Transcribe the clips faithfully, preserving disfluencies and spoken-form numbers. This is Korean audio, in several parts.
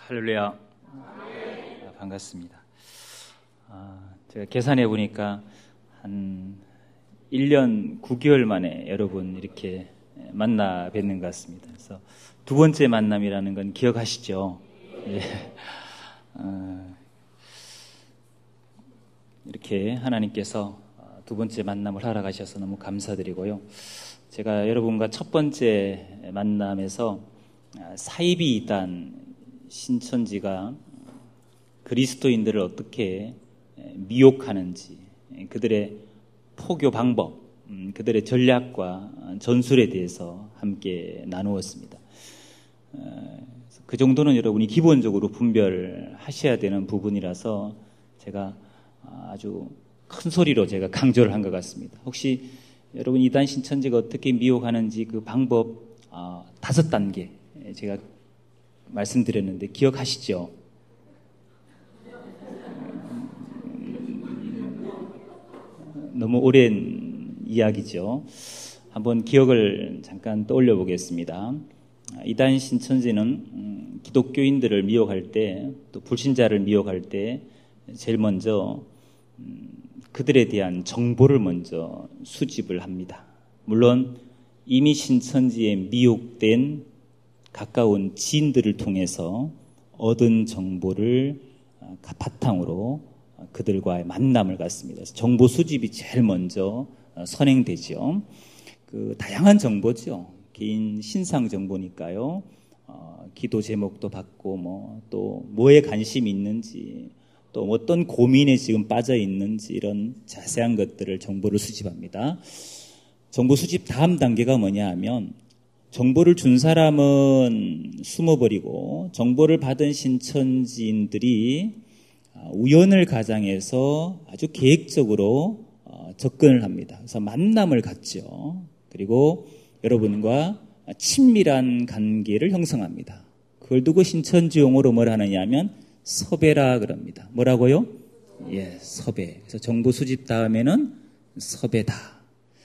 할렐루야. 아, 반갑습니다. 아, 제가 계산해 보니까 한 일 년 구 개월 만에 여러분 이렇게 만나 뵙는 것 같습니다. 그래서 두 번째 만남이라는 건 기억하시죠? 예. 어, 이렇게 하나님께서 두 번째 만남을 하러 가셔서 너무 감사드리고요. 제가 여러분과 첫 번째 만남에서 사이비 이단 신천지가 그리스도인들을 어떻게 미혹하는지, 그들의 포교 방법, 그들의 전략과 전술에 대해서 함께 나누었습니다. 그 정도는 여러분이 기본적으로 분별하셔야 되는 부분이라서 제가 아주 큰 소리로 제가 강조를 한 것 같습니다. 혹시 여러분 이단 신천지가 어떻게 미혹하는지 그 방법 어, 다섯 단계 제가 말씀드렸는데 기억하시죠? 너무 오랜 이야기죠. 한번 기억을 잠깐 떠올려 보겠습니다. 이단 신천지는 기독교인들을 미혹할 때, 또 불신자를 미혹할 때 제일 먼저 그들에 대한 정보를 먼저 수집을 합니다. 물론 이미 신천지에 미혹된 가까운 지인들을 통해서 얻은 정보를 바탕으로 그들과의 만남을 갖습니다. 정보 수집이 제일 먼저 선행되죠. 그 다양한 정보죠. 개인 신상 정보니까요. 어, 기도 제목도 받고 뭐 또 뭐에 관심이 있는지, 또 어떤 고민에 지금 빠져 있는지 이런 자세한 것들을 정보를 수집합니다. 정보 수집 다음 단계가 뭐냐 하면 정보를 준 사람은 숨어버리고 정보를 받은 신천지인들이 우연을 가장해서 아주 계획적으로 접근을 합니다. 그래서 만남을 갖죠. 그리고 여러분과 친밀한 관계를 형성합니다. 그걸 두고 신천지 용어로 뭘 하느냐 하면 섭외라 그럽니다. 뭐라고요? 예, 섭외. 그래서 정보 수집 다음에는 섭외다.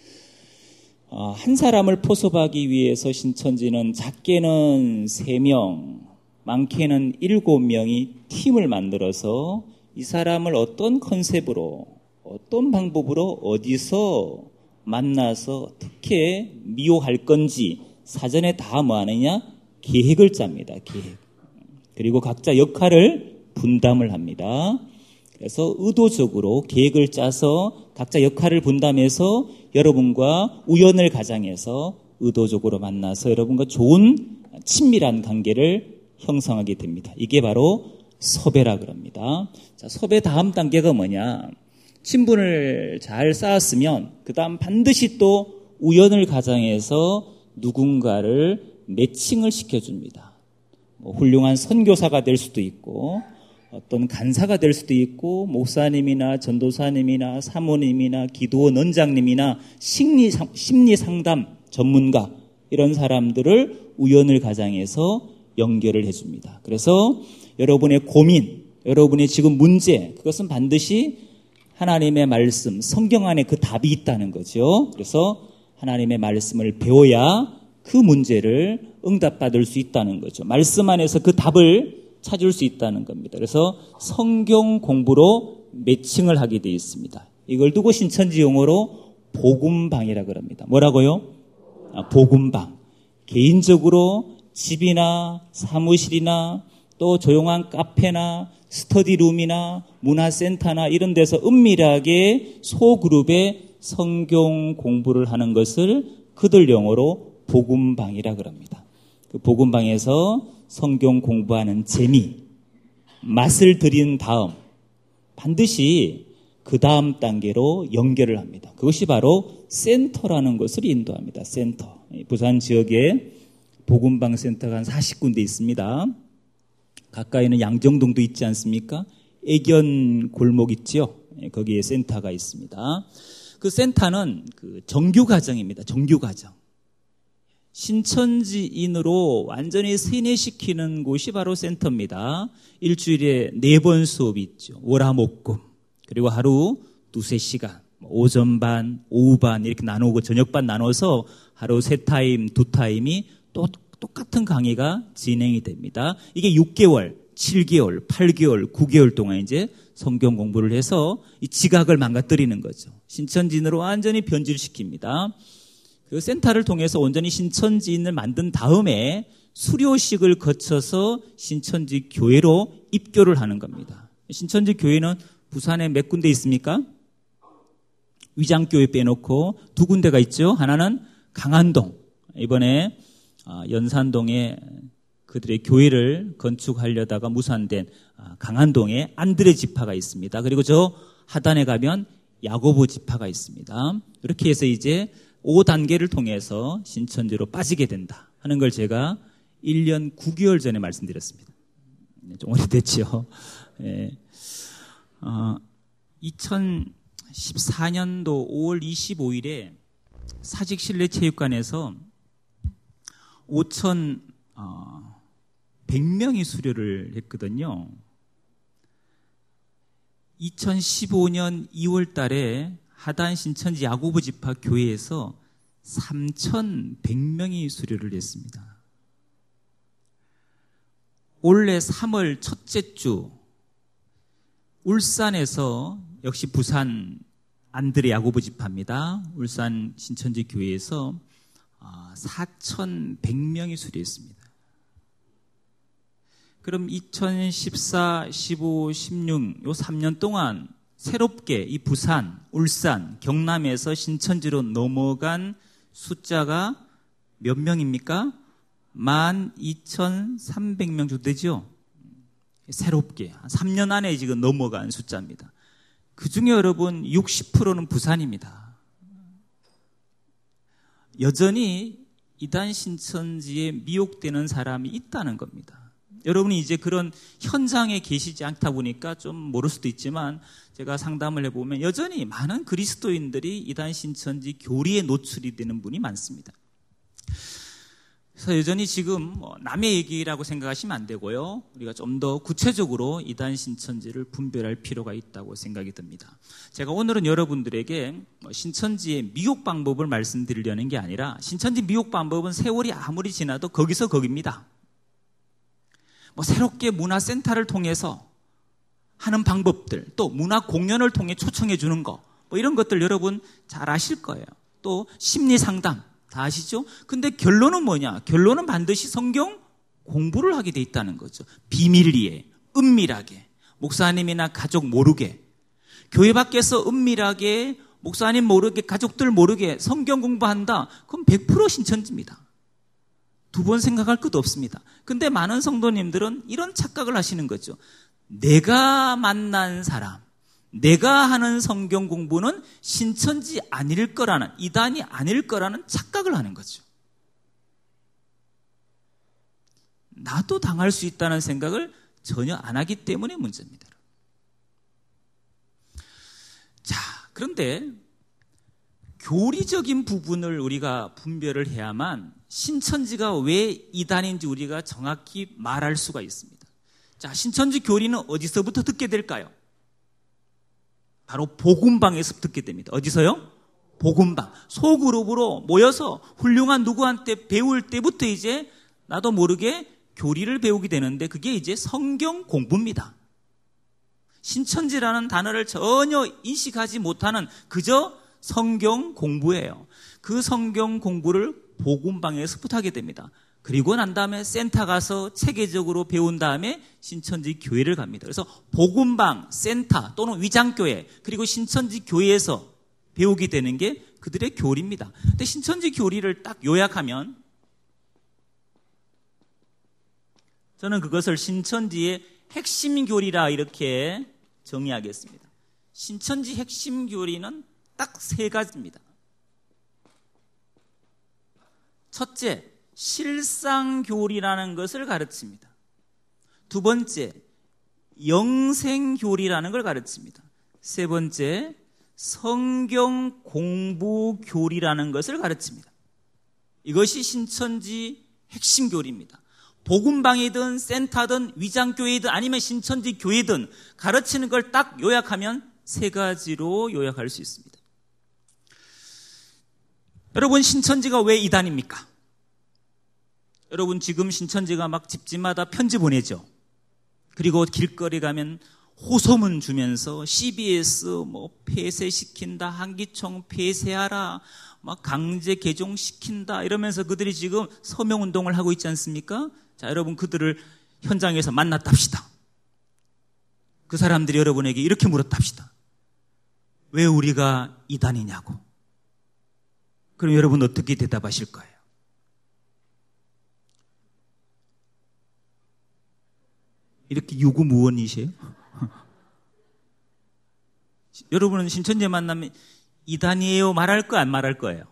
어, 한 사람을 포섭하기 위해서 신천지는 작게는 세 명, 많게는 일곱 명이 팀을 만들어서 이 사람을 어떤 컨셉으로, 어떤 방법으로 어디서 만나서 어떻게 미혹할 건지 사전에 다 뭐 하느냐? 계획을 짭니다. 계획. 그리고 각자 역할을 분담을 합니다. 그래서 의도적으로 계획을 짜서 각자 역할을 분담해서 여러분과 우연을 가장해서 의도적으로 만나서 여러분과 좋은 친밀한 관계를 형성하게 됩니다. 이게 바로 섭외라 그럽니다. 자, 섭외 다음 단계가 뭐냐? 친분을 잘 쌓았으면 그 다음 반드시 또 우연을 가장해서 누군가를 매칭을 시켜줍니다. 뭐 훌륭한 선교사가 될 수도 있고 어떤 간사가 될 수도 있고 목사님이나 전도사님이나 사모님이나 기도원 원장님이나 심리, 심리상담 전문가 이런 사람들을 우연을 가장해서 연결을 해줍니다. 그래서 여러분의 고민, 여러분의 지금 문제 그것은 반드시 하나님의 말씀, 성경 안에 그 답이 있다는 거죠. 그래서 하나님의 말씀을 배워야 그 문제를 응답받을 수 있다는 거죠. 말씀 안에서 그 답을 찾을 수 있다는 겁니다. 그래서 성경 공부로 매칭을 하게 되어 있습니다. 이걸 두고 신천지 용어로 복음방이라고 합니다. 뭐라고요? 아, 복음방. 개인적으로 집이나 사무실이나 또 조용한 카페나 스터디룸이나 문화센터나 이런 데서 은밀하게 소그룹에 성경 공부를 하는 것을 그들 용어로 복음방이라고 합니다. 그 복음방에서 성경 공부하는 재미, 맛을 들인 다음 반드시 그 다음 단계로 연결을 합니다. 그것이 바로 센터라는 것을 인도합니다. 센터. 부산 지역에 복음방 센터가 한 사십 군데 있습니다. 가까이는 양정동도 있지 않습니까? 애견 골목 있죠? 거기에 센터가 있습니다. 그 센터는 그 정규과정입니다. 정규과정. 신천지인으로 완전히 세뇌시키는 곳이 바로 센터입니다. 일주일에 네 번 수업이 있죠. 월화목금. 그리고 하루 두세 시간. 오전 반, 오후 반 이렇게 나누고 저녁 반 나눠서 하루 세 타임, 두 타임이 또 똑같은 강의가 진행이 됩니다. 이게 육 개월, 칠 개월, 팔 개월, 구 개월 동안 이제 성경 공부를 해서 이 지각을 망가뜨리는 거죠. 신천지인으로 완전히 변질시킵니다. 그 센터를 통해서 온전히 신천지인을 만든 다음에 수료식을 거쳐서 신천지 교회로 입교를 하는 겁니다. 신천지 교회는 부산에 몇 군데 있습니까? 위장교회 빼놓고 두 군데가 있죠. 하나는 강안동. 이번에 연산동에 그들의 교회를 건축하려다가 무산된 강안동에 안드레 지파가 있습니다. 그리고 저 하단에 가면 야고보 지파가 있습니다. 이렇게 해서 이제 오 단계를 통해서 신천지로 빠지게 된다 하는 걸 제가 일 년 구 개월 전에 말씀드렸습니다. 좀 오래됐죠. 예. 어, 이천십사 년도 오월 이십오일에 사직실내체육관에서 오천백 명이 수료를 했거든요. 이천십오 년 이월 달에 하단 신천지 야고보 지파 교회에서 삼천백 명이 수료를 했습니다. 올해 삼월 첫째 주 울산에서 역시 부산 안드레 야고보 지파입니다. 울산 신천지 교회에서 사천백 명이 수료했습니다. 그럼 이천십사, 십오, 십육 요 삼 년 동안 새롭게 이 부산, 울산, 경남에서 신천지로 넘어간 숫자가 몇 명입니까? 만 이천삼백 명 정도 되죠? 새롭게 삼 년 안에 지금 넘어간 숫자입니다. 그 중에 여러분 육십 퍼센트는 부산입니다. 여전히 이단 신천지에 미혹되는 사람이 있다는 겁니다. 여러분이 이제 그런 현장에 계시지 않다 보니까 좀 모를 수도 있지만 제가 상담을 해보면 여전히 많은 그리스도인들이 이단 신천지 교리에 노출이 되는 분이 많습니다. 그래서 여전히 지금 남의 얘기라고 생각하시면 안 되고요. 우리가 좀 더 구체적으로 이단 신천지를 분별할 필요가 있다고 생각이 듭니다. 제가 오늘은 여러분들에게 신천지의 미혹 방법을 말씀드리려는 게 아니라 신천지 미혹 방법은 세월이 아무리 지나도 거기서 거기입니다. 뭐 새롭게 문화센터를 통해서 하는 방법들, 또 문화 공연을 통해 초청해 주는 거, 뭐 이런 것들 여러분 잘 아실 거예요. 또 심리 상담 다 아시죠? 근데 결론은 뭐냐? 결론은 반드시 성경 공부를 하게 돼 있다는 거죠. 비밀리에, 은밀하게, 목사님이나 가족 모르게, 교회 밖에서 은밀하게, 목사님 모르게, 가족들 모르게 성경 공부한다. 그럼 백 퍼센트 신천지입니다. 두 번 생각할 것도 없습니다. 근데 많은 성도님들은 이런 착각을 하시는 거죠. 내가 만난 사람, 내가 하는 성경 공부는 신천지 아닐 거라는, 이단이 아닐 거라는 착각을 하는 거죠. 나도 당할 수 있다는 생각을 전혀 안 하기 때문에 문제입니다. 자, 그런데 교리적인 부분을 우리가 분별을 해야만 신천지가 왜 이단인지 우리가 정확히 말할 수가 있습니다. 자, 신천지 교리는 어디서부터 듣게 될까요? 바로 복음방에서 듣게 됩니다. 어디서요? 복음방. 소그룹으로 모여서 훌륭한 누구한테 배울 때부터 이제 나도 모르게 교리를 배우게 되는데 그게 이제 성경 공부입니다. 신천지라는 단어를 전혀 인식하지 못하는 그저 성경 공부예요. 그 성경 공부를 복음방에서부터 하게 됩니다. 그리고 난 다음에 센터 가서 체계적으로 배운 다음에 신천지 교회를 갑니다. 그래서 복음방, 센터 또는 위장교회 그리고 신천지 교회에서 배우게 되는 게 그들의 교리입니다. 근데 신천지 교리를 딱 요약하면 저는 그것을 신천지의 핵심 교리라 이렇게 정의하겠습니다. 신천지 핵심 교리는 딱 세 가지입니다. 첫째, 실상교리라는 것을 가르칩니다. 두 번째, 영생교리라는 걸 가르칩니다. 세 번째, 성경 공부교리라는 것을 가르칩니다. 이것이 신천지 핵심 교리입니다. 복음방이든 센터든 위장교회든 아니면 신천지 교회든 가르치는 걸 딱 요약하면 세 가지로 요약할 수 있습니다. 여러분, 신천지가 왜 이단입니까? 여러분, 지금 신천지가 막 집집마다 편지 보내죠. 그리고 길거리 가면 호소문 주면서 씨비에스 뭐 폐쇄시킨다, 한기총 폐쇄하라, 막 강제 개종시킨다 이러면서 그들이 지금 서명운동을 하고 있지 않습니까? 자, 여러분 그들을 현장에서 만났답시다. 그 사람들이 여러분에게 이렇게 물었답시다. 왜 우리가 이단이냐고. 그럼 여러분 어떻게 대답하실 거예요? 이렇게 유구무원이세요? 여러분은 신천지 만나면 이단이에요 말할 거 안 말할 거예요?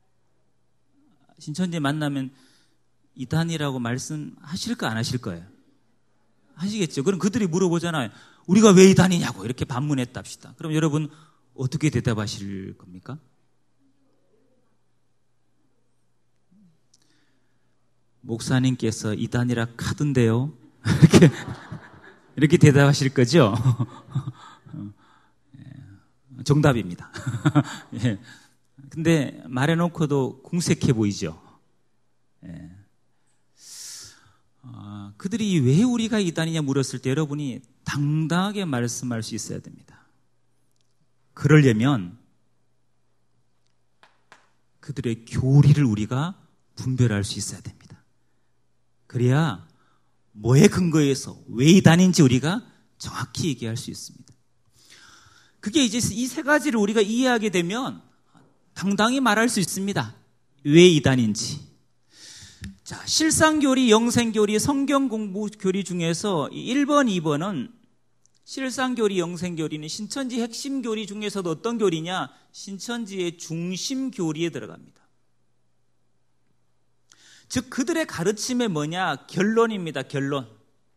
신천지 만나면 이단이라고 말씀하실 거 안 하실 거예요? 하시겠죠. 그럼 그들이 물어보잖아요. 우리가 왜 이단이냐고 이렇게 반문했답시다. 그럼 여러분 어떻게 대답하실 겁니까? 목사님께서 이단이라 카던데요. 이렇게 이렇게 대답하실 거죠? 정답입니다. 예. 근데 말해놓고도 궁색해 보이죠? 예. 어, 그들이 왜 우리가 이단이냐 물었을 때 여러분이 당당하게 말씀할 수 있어야 됩니다. 그러려면 그들의 교리를 우리가 분별할 수 있어야 됩니다. 그래야 뭐에 근거해서 왜 이단인지 우리가 정확히 얘기할 수 있습니다. 그게 이제 이 세 가지를 우리가 이해하게 되면 당당히 말할 수 있습니다. 왜 이단인지. 자, 실상교리, 영생교리, 성경공부교리 중에서 일 번, 이 번은 실상교리, 영생교리는 신천지 핵심교리 중에서도 어떤 교리냐? 신천지의 중심교리에 들어갑니다. 즉 그들의 가르침이 뭐냐? 결론입니다. 결론.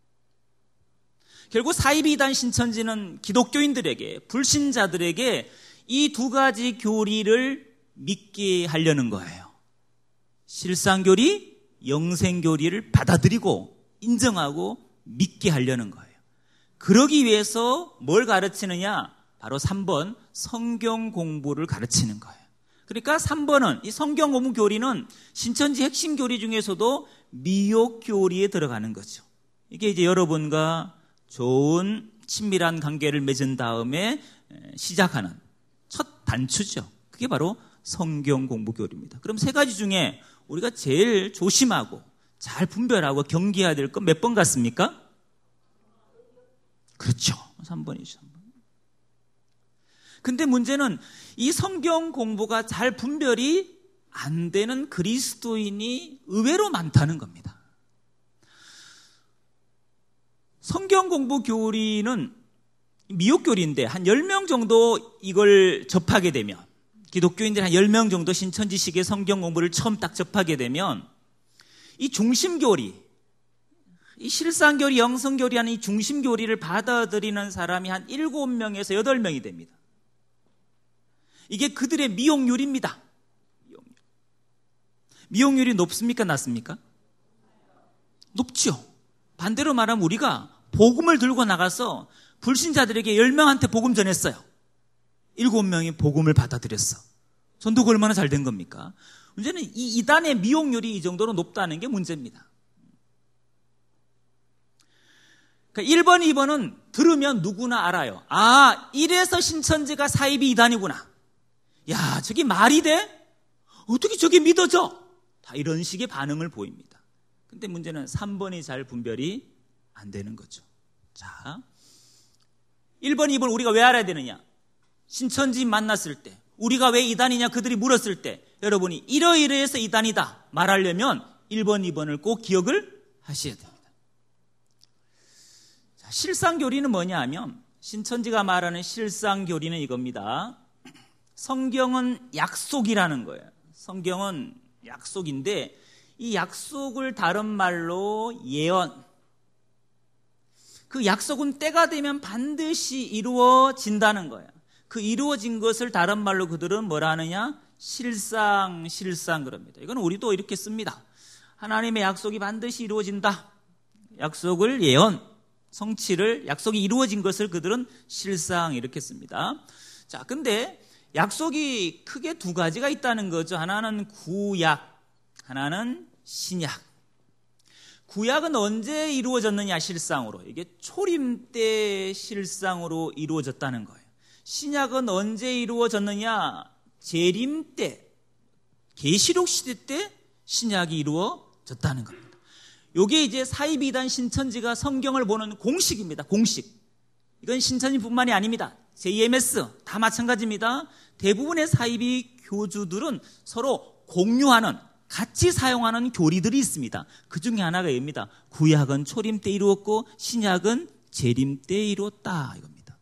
결국 사이비단 신천지는 기독교인들에게, 불신자들에게 이 두 가지 교리를 믿게 하려는 거예요. 실상교리, 영생교리를 받아들이고 인정하고 믿게 하려는 거예요. 그러기 위해서 뭘 가르치느냐? 바로 삼 번 성경 공부를 가르치는 거예요. 그러니까 삼 번은 이 성경 공부 교리는 신천지 핵심 교리 중에서도 미혹 교리에 들어가는 거죠. 이게 이제 여러분과 좋은 친밀한 관계를 맺은 다음에 시작하는 첫 단추죠. 그게 바로 성경 공부 교리입니다. 그럼 세 가지 중에 우리가 제일 조심하고 잘 분별하고 경계해야 될 건 몇 번 같습니까? 그렇죠. 삼 번이죠. 삼 번. 근데 문제는 이 성경 공부가 잘 분별이 안 되는 그리스도인이 의외로 많다는 겁니다. 성경 공부 교리는 미혹 교리인데 한 열 명 정도 이걸 접하게 되면, 기독교인들 한 열 명 정도 신천지식의 성경 공부를 처음 딱 접하게 되면 이 중심교리, 이 실상교리, 영성교리 하는 이 중심교리를 받아들이는 사람이 한 일곱 명에서 여덟 명이 됩니다. 이게 그들의 미혹률입니다. 미혹률. 미혹률이 높습니까? 낮습니까? 높죠. 반대로 말하면 우리가 복음을 들고 나가서 불신자들에게 열 명한테 복음 전했어요. 일곱 명이 복음을 받아들였어. 전도가 얼마나 잘 된 겁니까? 문제는 이 이단의 미혹률이 이 정도로 높다는 게 문제입니다. 그러니까 일 번, 이 번은 들으면 누구나 알아요. 아, 이래서 신천지가 사이비 이단이구나. 야, 저게 말이 돼? 어떻게 저게 믿어져? 다 이런 식의 반응을 보입니다. 근데 문제는 삼 번이 잘 분별이 안 되는 거죠. 자, 일 번, 이 번 우리가 왜 알아야 되느냐? 신천지 만났을 때, 우리가 왜 이단이냐 그들이 물었을 때 여러분이 이러이러해서 이단이다 말하려면 일 번, 이 번을 꼭 기억을 하셔야 됩니다. 자, 실상교리는 뭐냐 하면 신천지가 말하는 실상교리는 이겁니다. 성경은 약속이라는 거예요. 성경은 약속인데 이 약속을 다른 말로 예언. 그 약속은 때가 되면 반드시 이루어진다는 거예요. 그 이루어진 것을 다른 말로 그들은 뭐라 하느냐? 실상, 실상 그럽니다. 이건 우리도 이렇게 씁니다. 하나님의 약속이 반드시 이루어진다. 약속을 예언, 성취를, 약속이 이루어진 것을 그들은 실상 이렇게 씁니다. 자, 근데 약속이 크게 두 가지가 있다는 거죠. 하나는 구약, 하나는 신약. 구약은 언제 이루어졌느냐 실상으로. 이게 초림 때 실상으로 이루어졌다는 거예요. 신약은 언제 이루어졌느냐? 재림 때, 계시록 시대 때 신약이 이루어졌다는 겁니다. 이게 이제 사이비단 신천지가 성경을 보는 공식입니다. 공식. 이건 신천지뿐만이 아닙니다. 제이엠에스 다 마찬가지입니다. 대부분의 사이비 교주들은 서로 공유하는, 같이 사용하는 교리들이 있습니다. 그 중에 하나가 입니다. 구약은 초림 때 이루었고 신약은 재림 때 이루었다 이겁니다.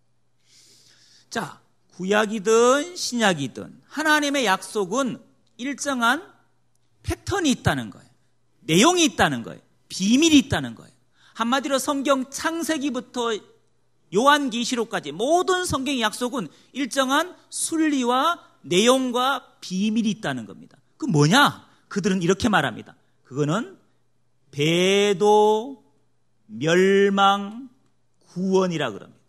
자, 구약이든 신약이든 하나님의 약속은 일정한 패턴이 있다는 거예요. 내용이 있다는 거예요. 비밀이 있다는 거예요. 한마디로 성경 창세기부터 요한계시록까지 모든 성경의 약속은 일정한 순리와 내용과 비밀이 있다는 겁니다. 그 뭐냐? 그들은 이렇게 말합니다. 그거는 배도, 멸망, 구원이라 그럽니다.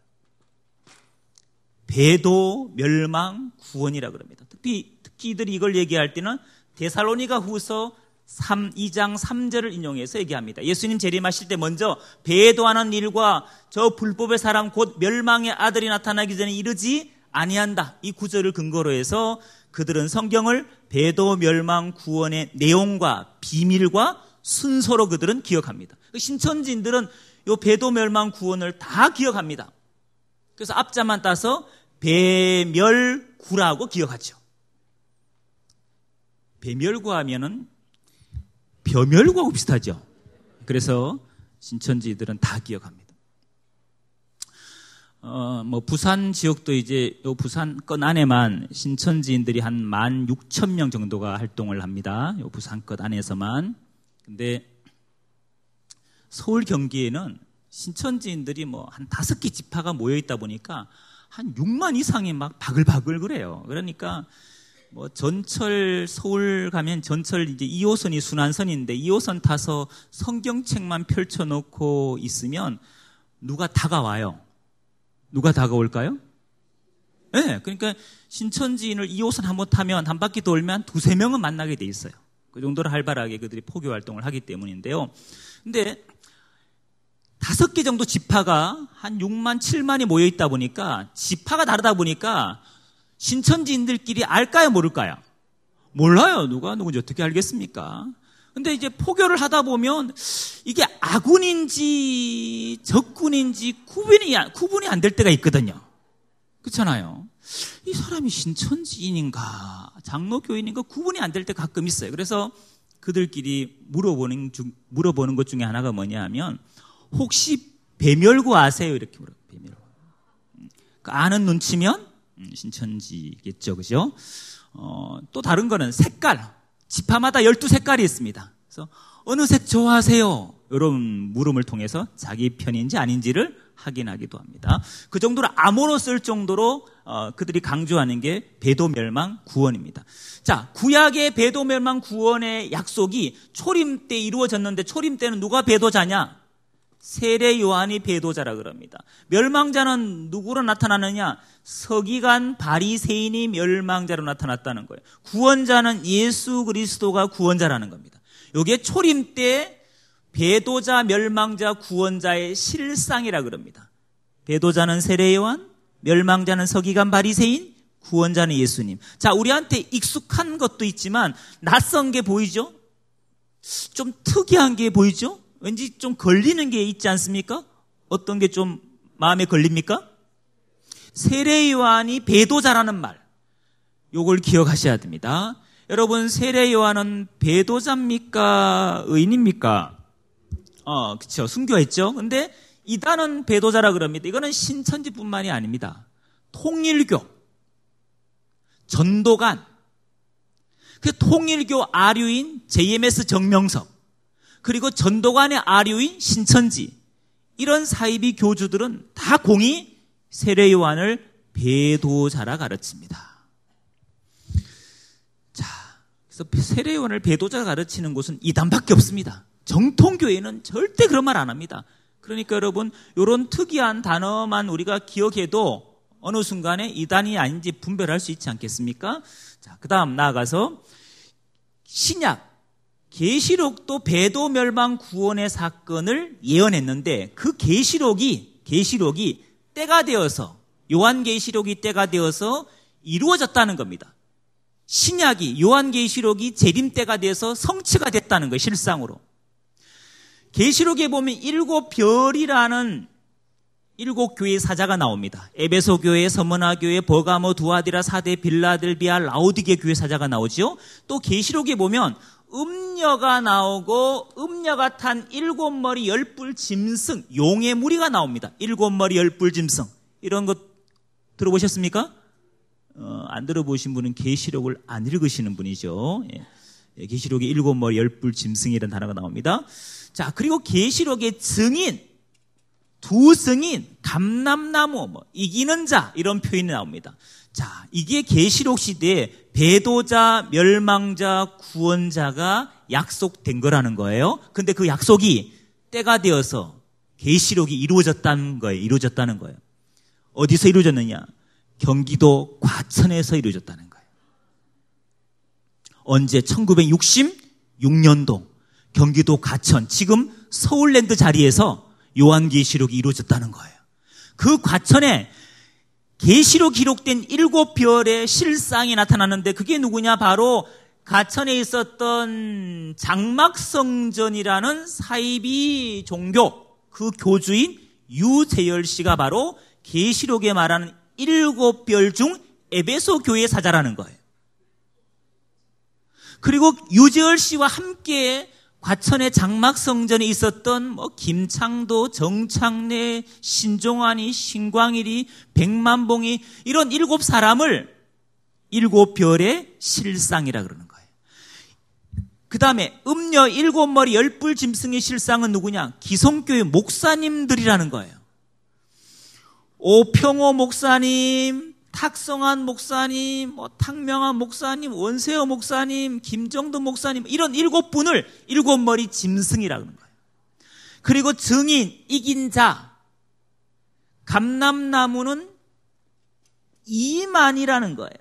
배도, 멸망, 구원이라 그럽니다. 특히, 특히 이들이 이걸 얘기할 때는 데살로니가 후서 이 장 삼 절을 인용해서 얘기합니다. 예수님 재림하실 때 먼저 배도하는 일과 저 불법의 사람 곧 멸망의 아들이 나타나기 전에 이르지 아니한다. 이 구절을 근거로 해서 그들은 성경을 배도, 멸망, 구원의 내용과 비밀과 순서로 그들은 기억합니다. 신천지인들은 이 배도, 멸망, 구원을 다 기억합니다. 그래서 앞자만 따서 배멸구라고 기억하죠. 배멸구 하면은 벼멸구하고 비슷하죠. 그래서 신천지들은 다 기억합니다. 어, 뭐 부산 지역도 이제 요 부산권 안에만 신천지인들이 한 만 육천 명 정도가 활동을 합니다. 요 부산권 안에서만. 근데 서울 경기에는 신천지인들이 뭐 한 다섯 개 지파가 모여 있다 보니까 한 육만 이상이 막 바글바글 그래요. 그러니까 뭐 전철 서울 가면 전철 이제 이 호선이 순환선인데 이 호선 타서 성경책만 펼쳐놓고 있으면 누가 다가와요. 누가 다가올까요? 예, 네, 그러니까 신천지인을 이 호선 한번 타면 한 바퀴 돌면 두세 명은 만나게 돼 있어요. 그 정도로 활발하게 그들이 포교 활동을 하기 때문인데요. 근데 다섯 개 정도 지파가 한 육만, 칠만이 모여 있다 보니까 지파가 다르다 보니까 신천지인들끼리 알까요, 모를까요? 몰라요. 누가 누군지 어떻게 알겠습니까? 근데 이제 포교를 하다 보면 이게 아군인지 적군인지 구분이, 구분이 안 될 때가 있거든요. 그렇잖아요. 이 사람이 신천지인인가 장로교인인가 구분이 안 될 때 가끔 있어요. 그래서 그들끼리 물어보는, 중, 물어보는 것 중에 하나가 뭐냐 하면 혹시 배멸구 아세요? 이렇게 물어요. 배멸구. 아는 눈치면 신천지겠죠, 그죠? 어, 또 다른 거는 색깔. 지파마다 열두 색깔이 있습니다. 그래서 어느 색 좋아하세요? 이런 물음을 통해서 자기 편인지 아닌지를 확인하기도 합니다. 그 정도로 암호로 쓸 정도로 어, 그들이 강조하는 게 배도, 멸망, 구원입니다. 자, 구약의 배도, 멸망, 구원의 약속이 초림 때 이루어졌는데 초림 때는 누가 배도자냐? 세례 요한이 배도자라 그럽니다. 멸망자는 누구로 나타나느냐? 서기관 바리새인이 멸망자로 나타났다는 거예요. 구원자는 예수 그리스도가 구원자라는 겁니다. 이게 초림 때 배도자, 멸망자, 구원자의 실상이라 그럽니다. 배도자는 세례 요한, 멸망자는 서기관 바리새인, 구원자는 예수님. 자, 우리한테 익숙한 것도 있지만 낯선 게 보이죠? 좀 특이한 게 보이죠? 왠지 좀 걸리는 게 있지 않습니까? 어떤 게 좀 마음에 걸립니까? 세례 요한이 배도자라는 말, 요걸 기억하셔야 됩니다. 여러분, 세례 요한은 배도자입니까? 의인입니까? 어, 그쵸. 순교했죠. 근데 이단은 배도자라 그럽니다. 이거는 신천지뿐만이 아닙니다. 통일교, 전도관, 그 통일교 아류인 제이엠에스 정명석, 그리고 전도관의 아류인 신천지, 이런 사이비 교주들은 다 공히 세례 요한을 배도자라 가르칩니다. 자, 그래서 세례 요한을 배도자라 가르치는 곳은 이단밖에 없습니다. 정통교회는 절대 그런 말 안 합니다. 그러니까 여러분, 이런 특이한 단어만 우리가 기억해도 어느 순간에 이단이 아닌지 분별할 수 있지 않겠습니까? 자, 그 다음 나아가서 신약, 계시록도 배도 멸망 구원의 사건을 예언했는데 그 계시록이 계시록이 때가 되어서 요한계시록이 때가 되어서 이루어졌다는 겁니다. 신약이 요한계시록이 재림 때가 돼서 성취가 됐다는 거예요. 실상으로. 계시록에 보면 일곱 별이라는 일곱 교회의 사자가 나옵니다. 에베소 교회, 서머나 교회, 버가모, 두아디라, 사데, 빌라델비아, 라오디게 교회 사자가 나오죠. 또 계시록에 보면 음녀가 나오고 음녀가 탄 일곱 머리 열뿔 짐승, 용의 무리가 나옵니다. 일곱 머리 열뿔 짐승. 이런 것 들어보셨습니까? 어, 안 들어보신 분은 계시록을 안 읽으시는 분이죠. 예. 계시록에 일곱 머리 열뿔 짐승이라는 단어가 나옵니다. 자, 그리고 계시록의 증인, 두 증인, 감람나무, 뭐, 이기는 자 이런 표현이 나옵니다. 자, 이게 계시록 시대에 배도자, 멸망자, 구원자가 약속된 거라는 거예요. 근데 그 약속이 때가 되어서 계시록이 이루어졌다는 거예요. 이루어졌다는 거예요. 어디서 이루어졌느냐? 경기도 과천에서 이루어졌다는 거예요. 언제? 천구백육십육 년도 경기도 과천, 지금 서울랜드 자리에서 요한계시록이 이루어졌다는 거예요. 그 과천에 계시록 기록된 일곱 별의 실상이 나타나는데 그게 누구냐? 바로 과천에 있었던 장막성전이라는 사이비 종교 그 교주인 유재열 씨가 바로 계시록에 말하는 일곱 별 중 에베소 교회의 사자라는 거예요. 그리고 유재열 씨와 함께 과천의 장막성전에 있었던 뭐 김창도, 정창래, 신종환이, 신광일이, 백만봉이 이런 일곱 사람을 일곱 별의 실상이라 그러는 거예요. 그 다음에 음녀 일곱 머리 열뿔 짐승의 실상은 누구냐? 기성교회 목사님들이라는 거예요. 오평호 목사님, 탁성한 목사님, 뭐 탁명한 목사님, 원세호 목사님, 김정도 목사님 이런 일곱 분을 일곱 머리 짐승이라고 하는 거예요. 그리고 증인, 이긴 자, 감람나무는 이만희라는 거예요.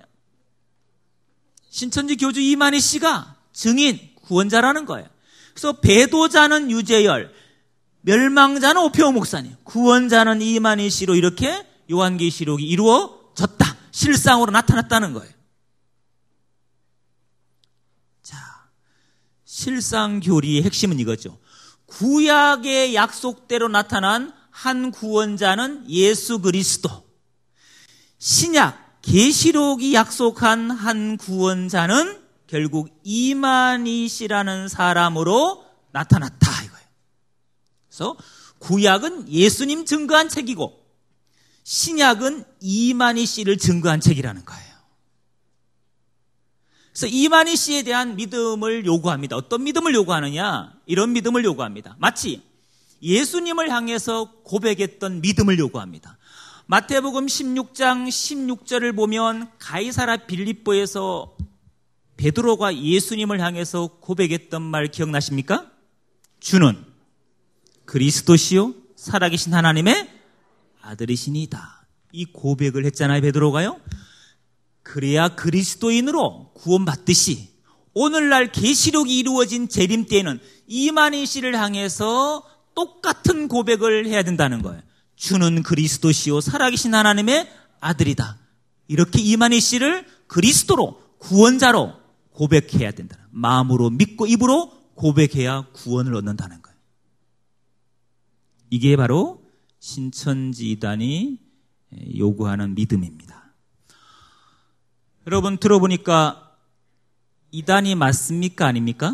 신천지 교주 이만희 씨가 증인, 구원자라는 거예요. 그래서 배도자는 유재열, 멸망자는 오평호 목사님, 구원자는 이만희 씨로 이렇게 요한계시록이 이루어졌다. 실상으로 나타났다는 거예요. 자, 실상교리의 핵심은 이거죠. 구약의 약속대로 나타난 한 구원자는 예수 그리스도. 신약, 계시록이 약속한 한 구원자는 결국 이만희 씨라는 사람으로 나타났다 이거예요. 그래서 구약은 예수님 증거한 책이고 신약은 이만희 씨를 증거한 책이라는 거예요. 그래서 이만희 씨에 대한 믿음을 요구합니다. 어떤 믿음을 요구하느냐? 이런 믿음을 요구합니다. 마치 예수님을 향해서 고백했던 믿음을 요구합니다. 마태복음 십육 장 십육 절을 보면 가이사라 빌립보에서 베드로가 예수님을 향해서 고백했던 말 기억나십니까? 주는 그리스도시요 살아계신 하나님의 아들이시니다. 이 고백을 했잖아요, 베드로가요. 그래야 그리스도인으로 구원받듯이 오늘날 계시록이 이루어진 재림 때에는 이만희 씨를 향해서 똑같은 고백을 해야 된다는 거예요. 주는 그리스도시요 살아계신 하나님의 아들이다. 이렇게 이만희 씨를 그리스도로 구원자로 고백해야 된다. 마음으로 믿고 입으로 고백해야 구원을 얻는다는 거예요. 이게 바로 신천지 이단이 요구하는 믿음입니다. 여러분 들어보니까 이단이 맞습니까? 아닙니까?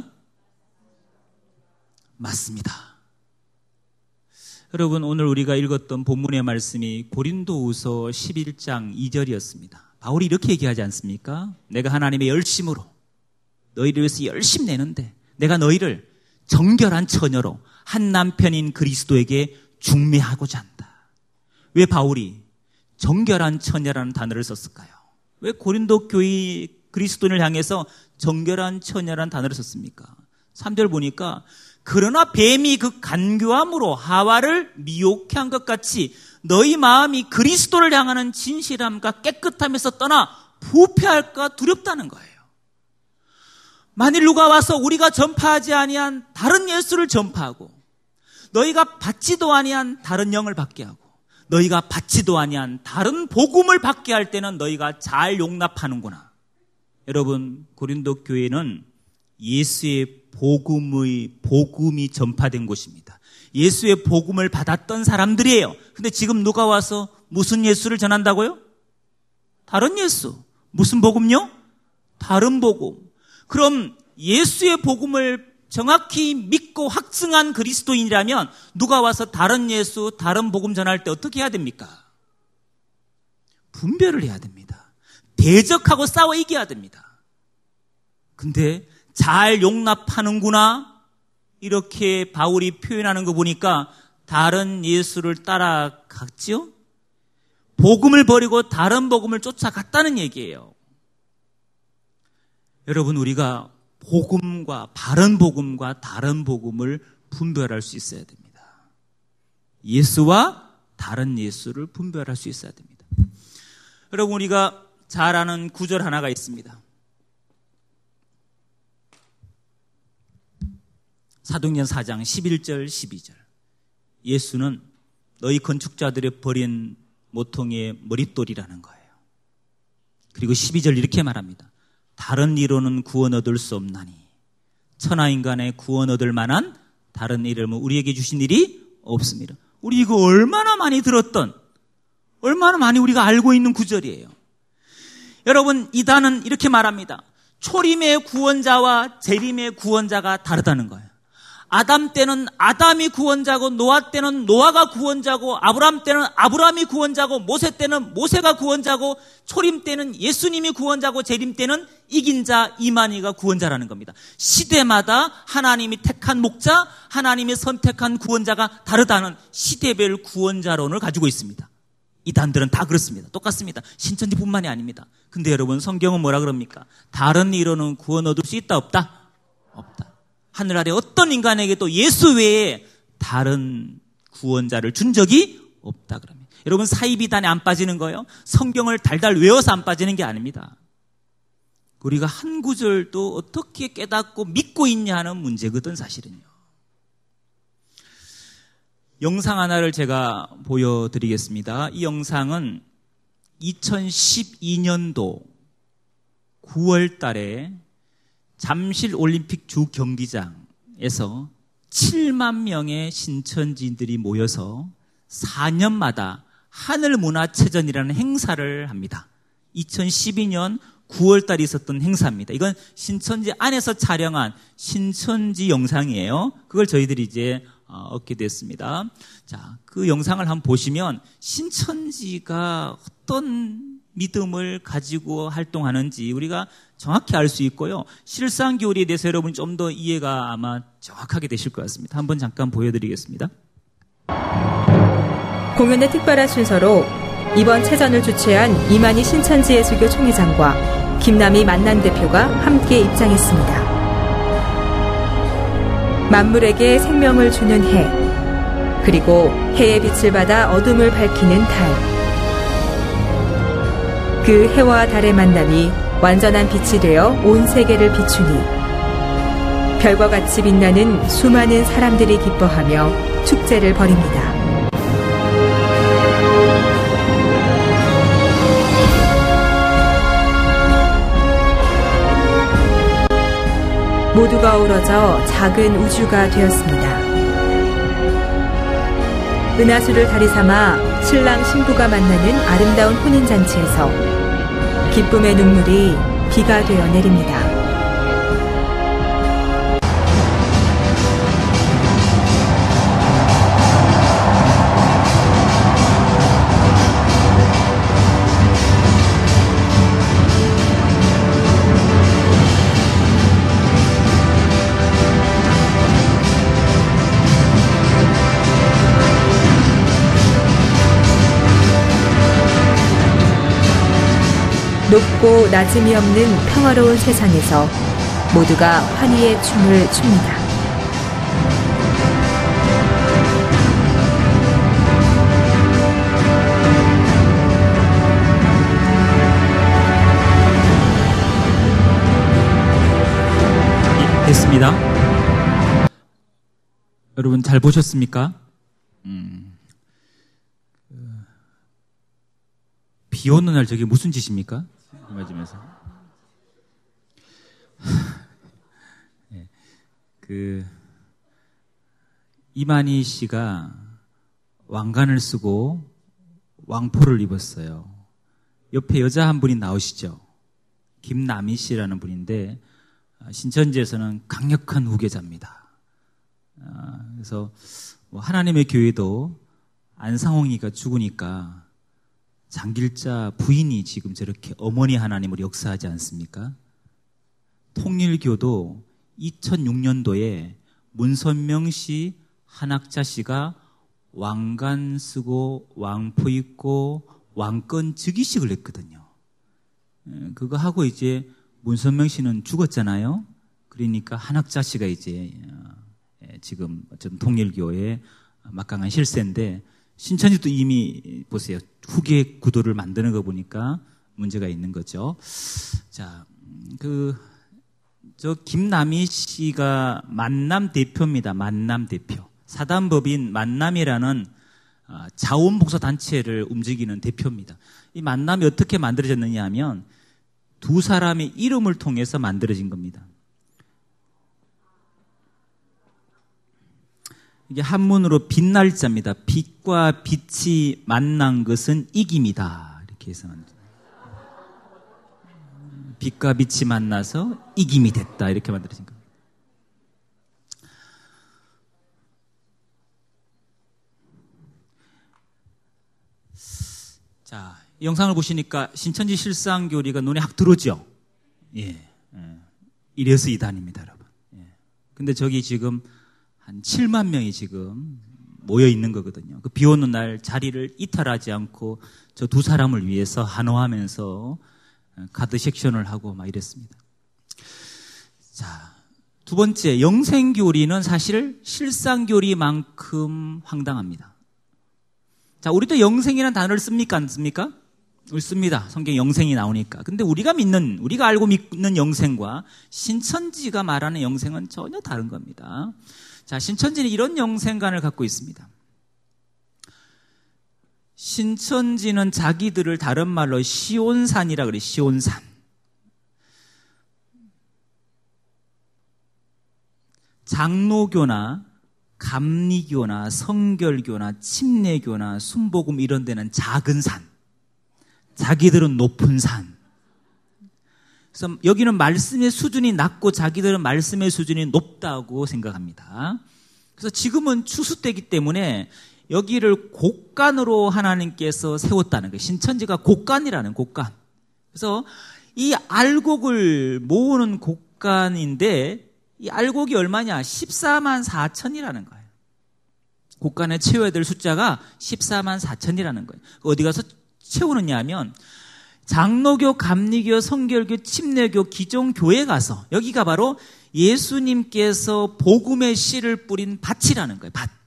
맞습니다. 여러분 오늘 우리가 읽었던 본문의 말씀이 고린도후서 십일 장 이 절이었습니다. 바울이 이렇게 얘기하지 않습니까? 내가 하나님의 열심으로 너희를 위해서 열심 내는데 내가 너희를 정결한 처녀로 한 남편인 그리스도에게 중매하고자 한다. 왜 바울이 정결한 처녀라는 단어를 썼을까요? 왜 고린도 교회 그리스도인을 향해서 정결한 처녀라는 단어를 썼습니까? 삼 절 보니까 그러나 뱀이 그 간교함으로 하와를 미혹해 한 것 같이 너희 마음이 그리스도를 향하는 진실함과 깨끗함에서 떠나 부패할까 두렵다는 거예요. 만일 누가 와서 우리가 전파하지 아니한 다른 예수를 전파하고 너희가 받지도 아니한 다른 영을 받게 하고 너희가 받지도 아니한 다른 복음을 받게 할 때는 너희가 잘 용납하는구나. 여러분, 고린도 교회는 예수의 복음의 복음이 전파된 곳입니다. 예수의 복음을 받았던 사람들이에요. 근데 지금 누가 와서 무슨 예수를 전한다고요? 다른 예수. 무슨 복음요? 다른 복음. 그럼 예수의 복음을 정확히 믿고 확증한 그리스도인이라면 누가 와서 다른 예수, 다른 복음 전할 때 어떻게 해야 됩니까? 분별을 해야 됩니다. 대적하고 싸워 이겨야 됩니다. 근데 잘 용납하는구나 이렇게 바울이 표현하는 거 보니까 다른 예수를 따라갔죠? 복음을 버리고 다른 복음을 쫓아갔다는 얘기예요. 여러분, 우리가 복음과 바른 복음과 다른 복음을 분별할 수 있어야 됩니다. 예수와 다른 예수를 분별할 수 있어야 됩니다. 여러분, 우리가 잘 아는 구절 하나가 있습니다. 사도행전 사 장 십일 절 십이 절. 예수는 너희 건축자들의 버린 모퉁이의 머릿돌이라는 거예요. 그리고 십이 절 이렇게 말합니다. 다른 이로는 구원 얻을 수 없나니 천하인간의 구원 얻을 만한 다른 이름은 우리에게 주신 일이 없습니다. 우리 이거 얼마나 많이 들었던, 얼마나 많이 우리가 알고 있는 구절이에요. 여러분, 이단은 이렇게 말합니다. 초림의 구원자와 재림의 구원자가 다르다는 거예요. 아담 때는 아담이 구원자고 노아 때는 노아가 구원자고 아브람 때는 아브람이 구원자고 모세 때는 모세가 구원자고 초림 때는 예수님이 구원자고 재림 때는 이긴 자 이만희가 구원자라는 겁니다. 시대마다 하나님이 택한 목자, 하나님이 선택한 구원자가 다르다는 시대별 구원자론을 가지고 있습니다. 이단들은 다 그렇습니다. 똑같습니다. 신천지뿐만이 아닙니다. 근데 여러분, 성경은 뭐라 그럽니까? 다른 이로는 구원 얻을 수 있다 없다? 없다. 하늘 아래 어떤 인간에게도 예수 외에 다른 구원자를 준 적이 없다 그럽니다. 여러분, 사이비단에 안 빠지는 거예요? 성경을 달달 외워서 안 빠지는 게 아닙니다. 우리가 한 구절도 어떻게 깨닫고 믿고 있냐 하는 문제거든, 사실은요. 영상 하나를 제가 보여드리겠습니다. 이 영상은 이천십이 년도 구월 달에 잠실 올림픽 주 경기장에서 칠만 명의 신천지인들이 모여서 사 년마다 하늘문화체전이라는 행사를 합니다. 이천십이 년 구월 달에 있었던 행사입니다. 이건 신천지 안에서 촬영한 신천지 영상이에요. 그걸 저희들이 이제 얻게 됐습니다. 자, 그 영상을 한번 보시면 신천지가 어떤 믿음을 가지고 활동하는지 우리가 정확히 알 수 있고요. 실상교리에 대해서 여러분 좀 더 이해가 아마 정확하게 되실 것 같습니다. 한번 잠깐 보여드리겠습니다. 공연의 특별한 순서로 이번 체전을 주최한 이만희 신천지예수교 총회장과 김남희 만난대표가 함께 입장했습니다. 만물에게 생명을 주는 해, 그리고 해의 빛을 받아 어둠을 밝히는 달. 그 해와 달의 만남이 완전한 빛이 되어 온 세계를 비추니 별과 같이 빛나는 수많은 사람들이 기뻐하며 축제를 벌입니다. 모두가 어우러져 작은 우주가 되었습니다. 은하수를 다리 삼아 신랑 신부가 만나는 아름다운 혼인잔치에서 기쁨의 눈물이 비가 되어 내립니다. 높고 낮음이 없는 평화로운 세상에서 모두가 환희의 춤을 춥니다. 시작하겠습니다. 여러분 잘 보셨습니까? 음, 비 오는 날 저게 무슨 짓입니까? 맞으면서 네, 그 이만희 씨가 왕관을 쓰고 왕포를 입었어요. 옆에 여자 한 분이 나오시죠. 김남희 씨라는 분인데 신천지에서는 강력한 후계자입니다. 그래서 하나님의 교회도 안상홍이가 죽으니까 장길자 부인이 지금 저렇게 어머니 하나님으로 역사하지 않습니까? 통일교도 이천육 년도에 문선명 씨, 한학자 씨가 왕관 쓰고 왕포 입고 왕권 즉위식을 했거든요. 그거 하고 이제 문선명 씨는 죽었잖아요. 그러니까 한학자 씨가 이제 지금 어쨌든 통일교의 막강한 실세인데 신천지도 이미 보세요. 후계 구도를 만드는 거 보니까 문제가 있는 거죠. 자, 그, 저 김남희 씨가 만남 대표입니다. 만남 대표. 사단법인 만남이라는 자원봉사 단체를 움직이는 대표입니다. 이 만남이 어떻게 만들어졌느냐 하면 두 사람의 이름을 통해서 만들어진 겁니다. 이게 한문으로 빛날자입니다. 빛과 빛이 만난 것은 이김이다. 이렇게 해서 만듭니다. 빛과 빛이 만나서 이김이 됐다. 이렇게 만들어진 겁니다. 자, 이 영상을 보시니까 신천지 실상교리가 눈에 확 들어오죠? 예. 예. 이래서 이단입니다, 여러분. 예. 근데 저기 지금 한 칠만 명이 지금 모여 있는 거거든요. 그 비 오는 날 자리를 이탈하지 않고 저 두 사람을 위해서 한호하면서 카드 섹션을 하고 막 이랬습니다. 자, 두 번째, 영생교리는 사실 실상교리만큼 황당합니다. 자, 우리도 영생이라는 단어를 씁니까? 안 씁니까? 우리 씁니다. 성경에 영생이 나오니까. 근데 우리가 믿는, 우리가 알고 믿는 영생과 신천지가 말하는 영생은 전혀 다른 겁니다. 자, 신천지는 이런 영생관을 갖고 있습니다. 신천지는 자기들을 다른 말로 시온산이라 그래요. 시온산. 장로교나 감리교나 성결교나 침례교나 순복음 이런 데는 작은 산. 자기들은 높은 산. 그래서 여기는 말씀의 수준이 낮고 자기들은 말씀의 수준이 높다고 생각합니다. 그래서 지금은 추수 때이기 때문에 여기를 곡간으로 하나님께서 세웠다는 거예요. 신천지가 곡간이라는 곡간. 그래서 이 알곡을 모으는 곡간인데 이 알곡이 얼마냐? 십사만 사천이라는 거예요. 곡간에 채워야 될 숫자가 십사만 사천이라는 거예요. 어디 가서 채우느냐 하면 장로교, 감리교, 성결교, 침례교, 기존교회 가서 여기가 바로 예수님께서 복음의 씨를 뿌린 밭이라는 거예요. 밭.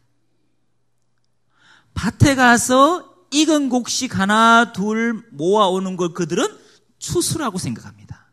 밭에 가서 익은 곡식 하나 둘 모아오는 걸 그들은 추수라고 생각합니다.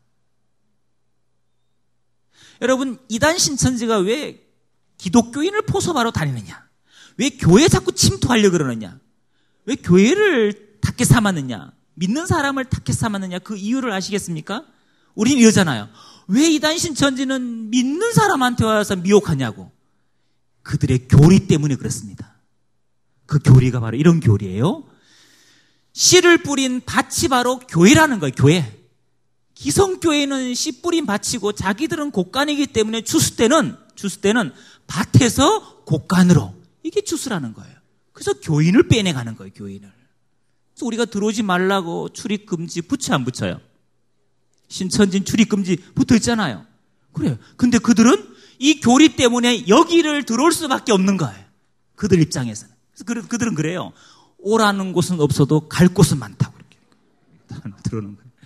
여러분, 이단 신천지가 왜 기독교인을 포섭하러 다니느냐? 왜 교회에 자꾸 침투하려고 그러느냐? 왜 교회를 탁게 삼았느냐? 믿는 사람을 탁게 삼았느냐? 그 이유를 아시겠습니까? 우리는 이러잖아요. 왜 이단 신천지는 믿는 사람한테 와서 미혹하냐고. 그들의 교리 때문에 그렇습니다. 그 교리가 바로 이런 교리예요. 씨를 뿌린 밭이 바로 교회라는 거예요. 교회. 기성교회는 씨 뿌린 밭이고 자기들은 곡간이기 때문에 추수 때는 추수 때는 밭에서 곡간으로 이게 추수라는 거예요. 그래서 교인을 빼내가는 거예요. 교인을. 그래서 우리가 들어오지 말라고 출입금지 붙여 안 붙여요? 신천지는 출입금지 붙어 있잖아요. 그래요. 근데 그들은 이 교리 때문에 여기를 들어올 수밖에 없는 거예요. 그들 입장에서는. 그래서 그들은 그래요. 오라는 곳은 없어도 갈 곳은 많다고 이렇게 들어오는 거예요.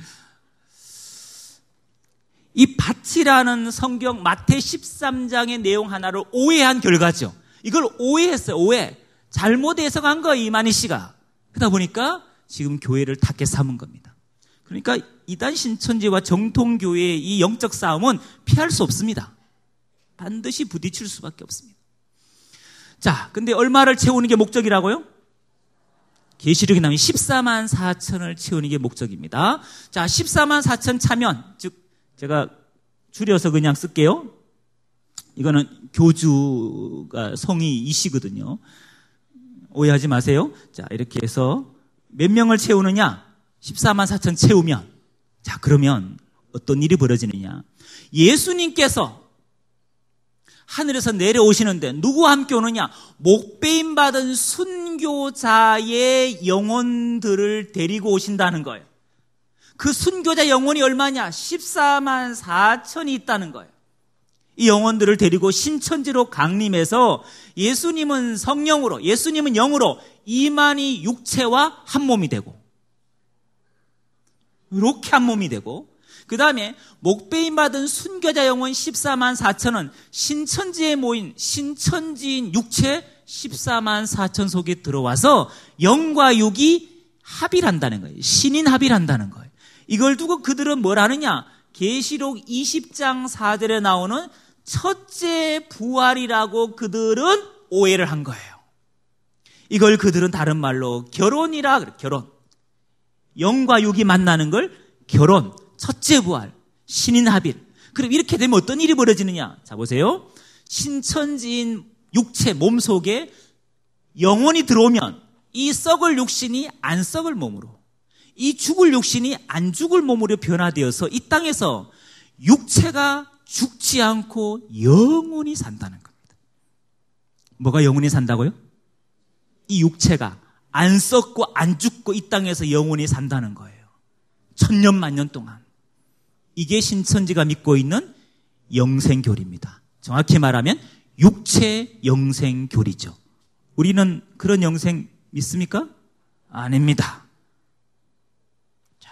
이 밭이라는 성경 마태 십삼 장의 내용 하나를 오해한 결과죠. 이걸 오해했어요. 오해. 잘못 해석한 거예요. 이만희 씨가. 그러다 보니까 지금 교회를 탁게 삼은 겁니다. 그러니까 이단 신천지와 정통교회의 이 영적 싸움은 피할 수 없습니다. 반드시 부딪힐 수밖에 없습니다. 자, 근데 얼마를 채우는 게 목적이라고요? 계시록에 나오는 십사만 사천을 채우는 게 목적입니다. 자, 십사만 사천 차면, 즉 제가 줄여서 그냥 쓸게요. 이거는 교주가 성이 이시거든요. 오해하지 마세요. 자, 이렇게 해서 몇 명을 채우느냐? 십사만 사천 채우면, 자, 그러면 어떤 일이 벌어지느냐? 예수님께서 하늘에서 내려오시는데 누구와 함께 오느냐? 목배임 받은 순교자의 영혼들을 데리고 오신다는 거예요. 그 순교자 영혼이 얼마냐? 십사만 사천이 있다는 거예요. 이 영혼들을 데리고 신천지로 강림해서 예수님은 성령으로, 예수님은 영으로 이만희 육체와 한 몸이 되고, 이렇게 한 몸이 되고, 그 다음에 목배임 받은 순교자 영혼 십사만 사천은 신천지에 모인 신천지인 육체 십사만 사천 속에 들어와서 영과 육이 합일한다는 거예요. 신인 합일한다는 거예요. 이걸 두고 그들은 뭘 하느냐? 계시록 이십 장 사 절에 나오는 첫째 부활이라고 그들은 오해를 한 거예요. 이걸 그들은 다른 말로 결혼이라 그래. 결혼. 영과 육이 만나는 걸 결혼, 첫째 부활, 신인 합일. 그럼 이렇게 되면 어떤 일이 벌어지느냐? 자, 보세요. 신천지인 육체 몸 속에 영혼이 들어오면 이 썩을 육신이 안 썩을 몸으로, 이 죽을 육신이 안 죽을 몸으로 변화되어서 이 땅에서 육체가 죽지 않고 영원히 산다는 겁니다. 뭐가 영원히 산다고요? 이 육체가 안 썩고 안 죽고 이 땅에서 영원히 산다는 거예요. 천년 만년 동안. 이게 신천지가 믿고 있는 영생교리입니다. 정확히 말하면 육체 영생교리죠. 우리는 그런 영생 믿습니까? 아닙니다. 자,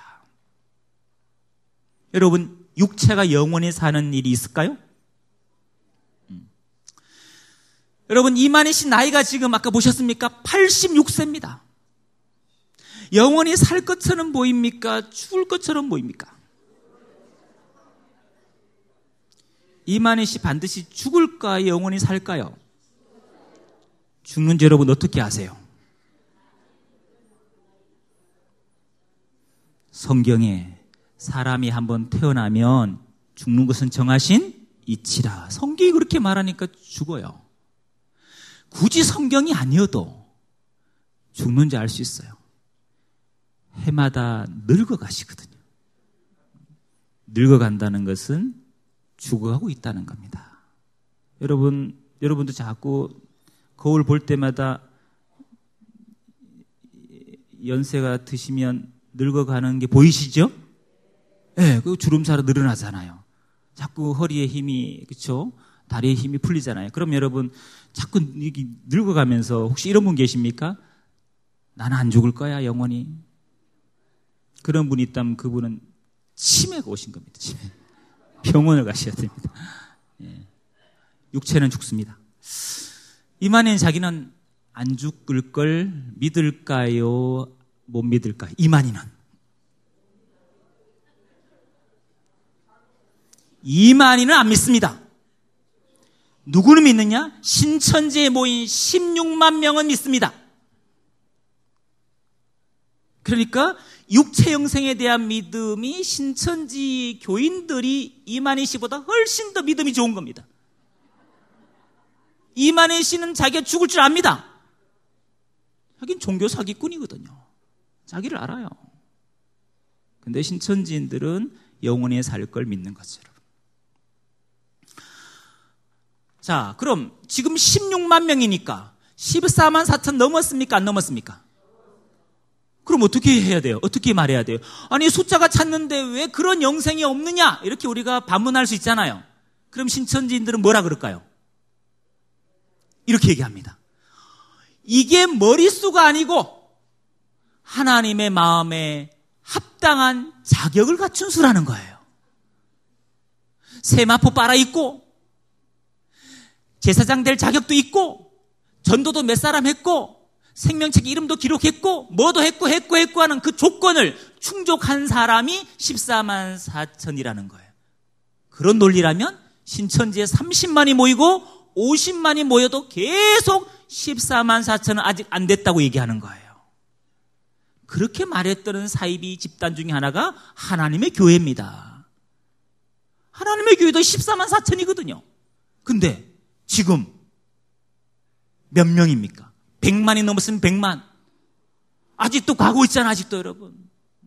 여러분, 육체가 영원히 사는 일이 있을까요? 음. 여러분, 이만희 씨 나이가 지금 아까 보셨습니까? 팔십육 세입니다. 영원히 살 것처럼 보입니까? 죽을 것처럼 보입니까? 이만희 씨 반드시 죽을까요? 영원히 살까요? 죽는지 여러분 어떻게 아세요? 성경에 사람이 한번 태어나면 죽는 것은 정하신 이치라. 성경이 그렇게 말하니까 죽어요. 굳이 성경이 아니어도 죽는지 알 수 있어요. 해마다 늙어가시거든요. 늙어간다는 것은 죽어가고 있다는 겁니다. 여러분, 여러분도 자꾸 거울 볼 때마다 연세가 드시면 늙어가는 게 보이시죠? 예, 네, 그 주름살로 늘어나잖아요. 자꾸 허리에 힘이, 그쵸? 다리에 힘이 풀리잖아요. 그럼 여러분, 자꾸 늙어가면서 혹시 이런 분 계십니까? 나는 안 죽을 거야, 영원히. 그런 분이 있다면 그분은 치매가 오신 겁니다. 치매. 병원을 가셔야 됩니다. 예. 육체는 죽습니다. 이만희는 자기는 안 죽을 걸 믿을까요? 못 믿을까요? 이만희는. 이만희는 안 믿습니다. 누구는 믿느냐? 신천지에 모인 십육만 명은 믿습니다. 그러니까 육체 영생에 대한 믿음이 신천지 교인들이 이만희 씨보다 훨씬 더 믿음이 좋은 겁니다. 이만희 씨는 자기가 죽을 줄 압니다. 자기는 종교 사기꾼이거든요. 자기를 알아요. 근데 신천지인들은 영원히 살 걸 믿는 거죠, 여러분. 자, 그럼 지금 십육만 명이니까 십사만 사천 넘었습니까? 안 넘었습니까? 그럼 어떻게 해야 돼요? 어떻게 말해야 돼요? 아니, 숫자가 찼는데 왜 그런 영생이 없느냐? 이렇게 우리가 반문할 수 있잖아요. 그럼 신천지인들은 뭐라 그럴까요? 이렇게 얘기합니다. 이게 머릿수가 아니고 하나님의 마음에 합당한 자격을 갖춘 수라는 거예요. 세마포 빨아입고 제사장 될 자격도 있고 전도도 몇 사람 했고 생명책 이름도 기록했고 뭐도 했고 했고 했고 하는 그 조건을 충족한 사람이 십사만 사천이라는 거예요. 그런 논리라면 신천지에 삼십만이 모이고 오십만이 모여도 계속 십사만 사천은 아직 안 됐다고 얘기하는 거예요. 그렇게 말했던 사이비 집단 중에 하나가 하나님의 교회입니다. 하나님의 교회도 십사만 사천이거든요. 근데 지금 몇 명입니까? 백만이 넘었으면 백만. 아직도 가고 있잖아, 아직도 여러분.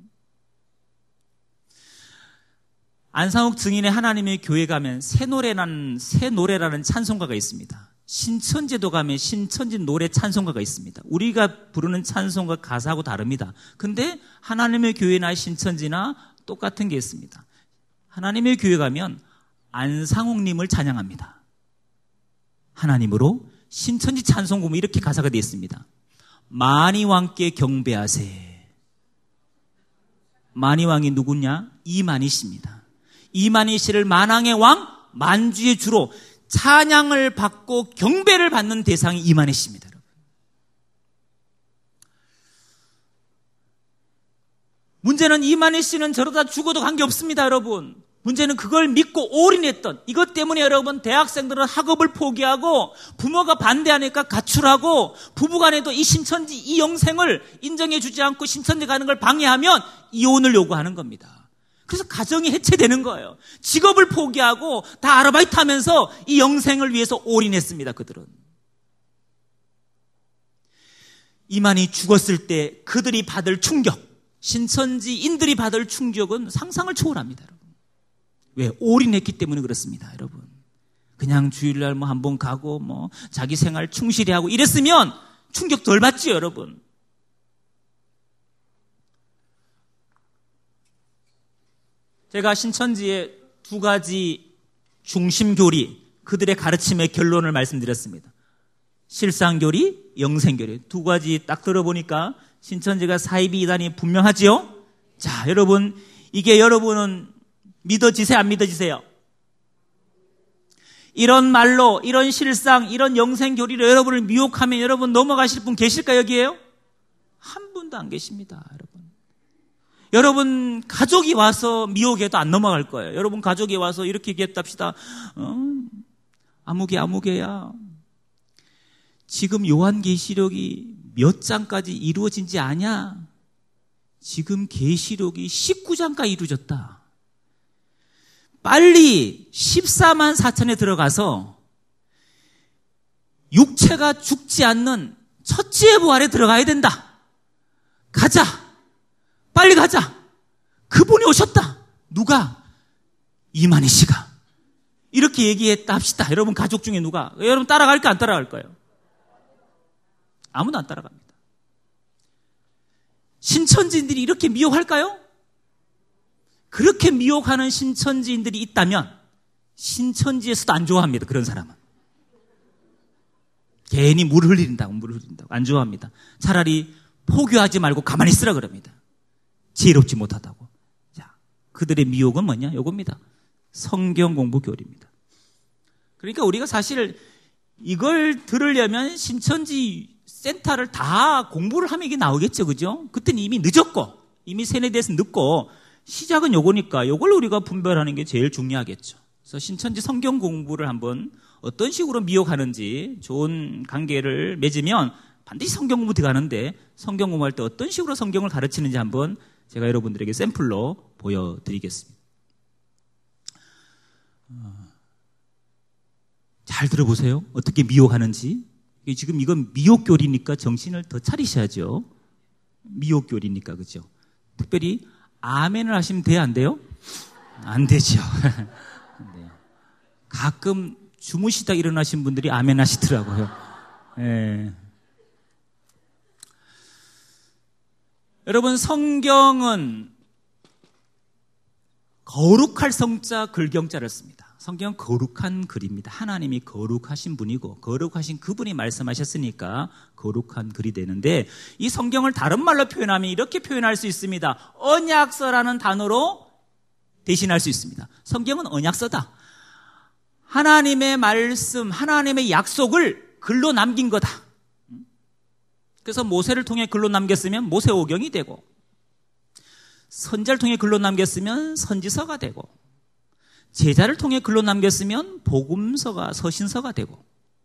안상욱 증인의 하나님의 교회 가면 새 노래라는, 새 노래라는 찬송가가 있습니다. 신천지도 가면 신천지 노래 찬송가가 있습니다. 우리가 부르는 찬송가 가사하고 다릅니다. 근데 하나님의 교회나 신천지나 똑같은 게 있습니다. 하나님의 교회 가면 안상욱님을 찬양합니다. 하나님으로 신천지 찬송 보면 이렇게 가사가 되어 있습니다. 만이왕께 경배하세. 만이왕이 누구냐? 이만희씨입니다. 이만희씨를 만왕의 왕, 만주의 주로 찬양을 받고 경배를 받는 대상이 이만희씨입니다. 여러분. 문제는 이만희씨는 저러다 죽어도 관계없습니다. 여러분. 문제는 그걸 믿고 올인했던, 이것 때문에 여러분 대학생들은 학업을 포기하고 부모가 반대하니까 가출하고 부부간에도 이 신천지 이 영생을 인정해 주지 않고 신천지 가는 걸 방해하면 이혼을 요구하는 겁니다. 그래서 가정이 해체되는 거예요. 직업을 포기하고 다 아르바이트 하면서 이 영생을 위해서 올인했습니다. 그들은. 이만희 죽었을 때 그들이 받을 충격, 신천지인들이 받을 충격은 상상을 초월합니다. 여러분. 왜? 올인했기 때문에 그렇습니다, 여러분. 그냥 주일날 뭐 한번 가고 뭐 자기 생활 충실히 하고 이랬으면 충격 덜 받지요, 여러분. 제가 신천지의 두 가지 중심 교리, 그들의 가르침의 결론을 말씀드렸습니다. 실상교리, 영생교리. 두 가지 딱 들어보니까 신천지가 사이비 이단이 분명하지요? 자, 여러분, 이게 여러분은 믿어지세요? 안 믿어지세요? 이런 말로, 이런 실상, 이런 영생교리로 여러분을 미혹하면 여러분 넘어가실 분 계실까 여기에요? 한 분도 안 계십니다, 여러분. 여러분 가족이 와서 미혹해도 안 넘어갈 거예요. 여러분 가족이 와서 이렇게 얘기했답시다. 어, 아무개 아무개야. 지금 요한계시록이 몇 장까지 이루어진지 아냐? 지금 계시록이 십구 장까지 이루어졌다. 빨리 십사만 사천에 들어가서 육체가 죽지 않는 첫째의 부활에 들어가야 된다. 가자. 빨리 가자. 그분이 오셨다. 누가? 이만희 씨가. 이렇게 얘기했다 합시다. 여러분 가족 중에 누가? 여러분 따라갈까 안 따라갈까요? 아무도 안 따라갑니다. 신천지인들이 이렇게 미혹할까요? 그렇게 미혹하는 신천지인들이 있다면 신천지에서도 안 좋아합니다. 그런 사람은. 괜히 물 흘린다고 물 흘린다고 안 좋아합니다. 차라리 포기하지 말고 가만히 있으라 그럽니다. 지혜롭지 못하다고. 자, 그들의 미혹은 뭐냐? 요겁니다. 성경 공부 교리입니다. 그러니까 우리가 사실 이걸 들으려면 신천지 센터를 다 공부를 하면 이게 나오겠죠. 그죠? 그때는 이미 늦었고 이미 세뇌돼서 늦고 시작은 요거니까 요걸 우리가 분별하는 게 제일 중요하겠죠. 그래서 신천지 성경 공부를 한번 어떤 식으로 미혹하는지 좋은 관계를 맺으면 반드시 성경 공부 들어가는데 성경 공부할 때 어떤 식으로 성경을 가르치는지 한번 제가 여러분들에게 샘플로 보여드리겠습니다. 잘 들어보세요. 어떻게 미혹하는지. 지금 이건 미혹교리니까 정신을 더 차리셔야죠. 미혹교리니까, 그죠? 특별히 아멘을 하시면 돼요, 안 돼요? 안 되죠. 가끔 주무시다 일어나신 분들이 아멘 하시더라고요. 예. 여러분, 성경은 거룩할 성자, 글경자를 씁니다. 성경은 거룩한 글입니다. 하나님이 거룩하신 분이고 거룩하신 그분이 말씀하셨으니까 거룩한 글이 되는데 이 성경을 다른 말로 표현하면 이렇게 표현할 수 있습니다. 언약서라는 단어로 대신할 수 있습니다. 성경은 언약서다. 하나님의 말씀, 하나님의 약속을 글로 남긴 거다. 그래서 모세를 통해 글로 남겼으면 모세오경이 되고 선지자를 통해 글로 남겼으면 선지서가 되고 제자를 통해 글로 남겼으면 복음서가 서신서가 되고,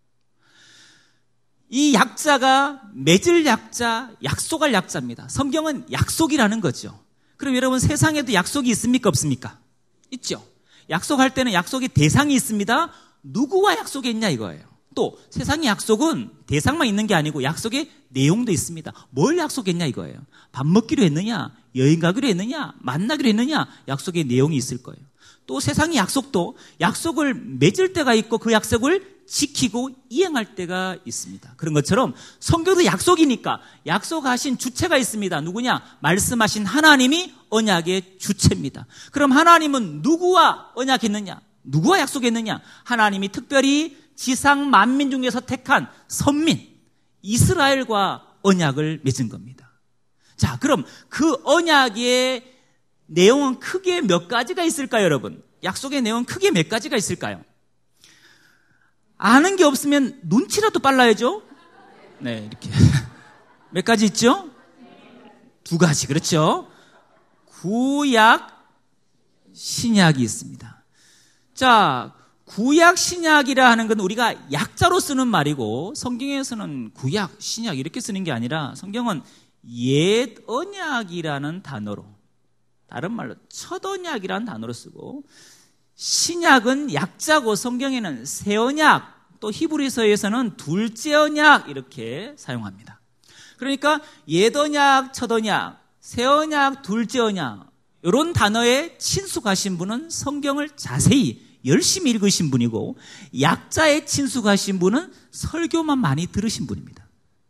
이 약자가 맺을 약자, 약속할 약자입니다. 성경은 약속이라는 거죠. 그럼 여러분, 세상에도 약속이 있습니까? 없습니까? 있죠. 약속할 때는 약속의 대상이 있습니다. 누구와 약속했냐 이거예요. 또 세상의 약속은 대상만 있는 게 아니고 약속의 내용도 있습니다. 뭘 약속했냐 이거예요. 밥 먹기로 했느냐, 여행 가기로 했느냐, 만나기로 했느냐, 약속의 내용이 있을 거예요. 또 세상의 약속도 약속을 맺을 때가 있고 그 약속을 지키고 이행할 때가 있습니다. 그런 것처럼 성경도 약속이니까 약속하신 주체가 있습니다. 누구냐? 말씀하신 하나님이 언약의 주체입니다. 그럼 하나님은 누구와 언약했느냐? 누구와 약속했느냐? 하나님이 특별히 지상 만민 중에서 택한 선민 이스라엘과 언약을 맺은 겁니다. 자, 그럼 그 언약의 내용은 크게 몇 가지가 있을까요, 여러분? 약속의 내용은 크게 몇 가지가 있을까요? 아는 게 없으면 눈치라도 빨라야죠? 네, 이렇게. 몇 가지 있죠? 두 가지, 그렇죠? 구약, 신약이 있습니다. 자, 구약, 신약이라 하는 건 우리가 약자로 쓰는 말이고, 성경에서는 구약, 신약 이렇게 쓰는 게 아니라 성경은 옛 언약이라는 단어로, 다른 말로 첫 언약이라는 단어로 쓰고, 신약은 약자고 성경에는 새 언약, 또 히브리서에서는 둘째 언약 이렇게 사용합니다. 그러니까 옛 언약, 첫 언약, 새 언약, 둘째 언약 이런 단어에 친숙하신 분은 성경을 자세히 열심히 읽으신 분이고, 약자에 친숙하신 분은 설교만 많이 들으신 분입니다.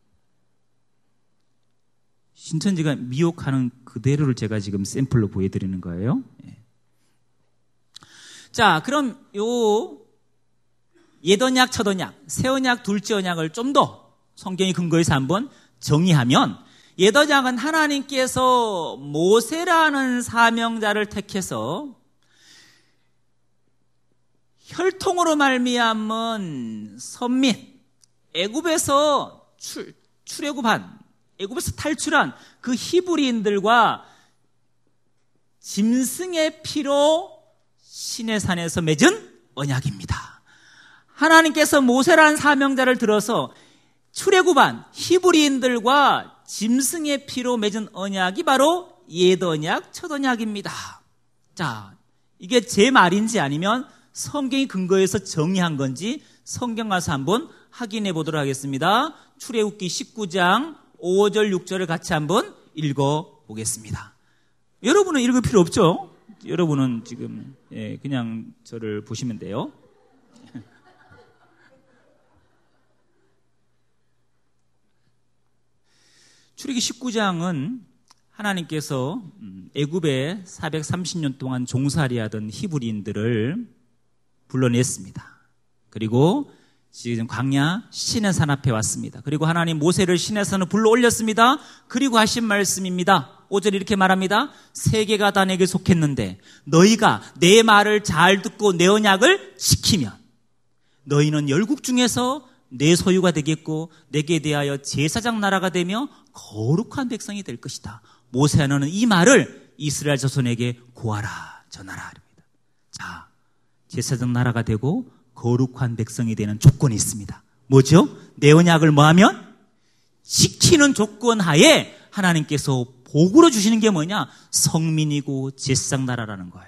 신천지가 미혹하는 그대로를 제가 지금 샘플로 보여드리는 거예요. 예. 자, 그럼 요 옛 언약, 첫 언약, 새 언약, 둘째 언약을 좀 더 성경의 근거에서 한번 정의하면, 옛 언약은 하나님께서 모세라는 사명자를 택해서 혈통으로 말미암은 선민, 애굽에서 출, 출애굽한, 애굽에서 탈출한 그 히브리인들과 짐승의 피로 시내산에서 맺은 언약입니다. 하나님께서 모세라는 사명자를 들어서 출애굽한 히브리인들과 짐승의 피로 맺은 언약이 바로 옛 언약, 첫 언약입니다. 자, 이게 제 말인지 아니면 성경의 근거에서 정의한 건지 성경 가서 한번 확인해 보도록 하겠습니다. 출애굽기 십구 장 오 절 육 절을 같이 한번 읽어 보겠습니다. 여러분은 읽을 필요 없죠? 여러분은 지금 예, 그냥 저를 보시면 돼요. 출애굽기 십구 장은 하나님께서 애굽에 사백삼십 년 동안 종살이하던 히브리인들을 불러냈습니다. 그리고 지금 광야 시내산 앞에 왔습니다. 그리고 하나님 모세를 시내산으로 불러 올렸습니다. 그리고 하신 말씀입니다. 오 절에 이렇게 말합니다. 세계가 다 내게 속했는데 너희가 내 말을 잘 듣고 내 언약을 지키면 너희는 열국 중에서 내 소유가 되겠고 내게 대하여 제사장 나라가 되며 거룩한 백성이 될 것이다. 모세야, 너는 이 말을 이스라엘 자손에게 고하라, 전하라 합니다. 자, 제사장 나라가 되고 거룩한 백성이 되는 조건이 있습니다. 뭐죠? 내 언약을 뭐하면? 지키는 조건 하에 하나님께서 복으로 주시는 게 뭐냐? 성민이고 제사장 나라라는 거예요.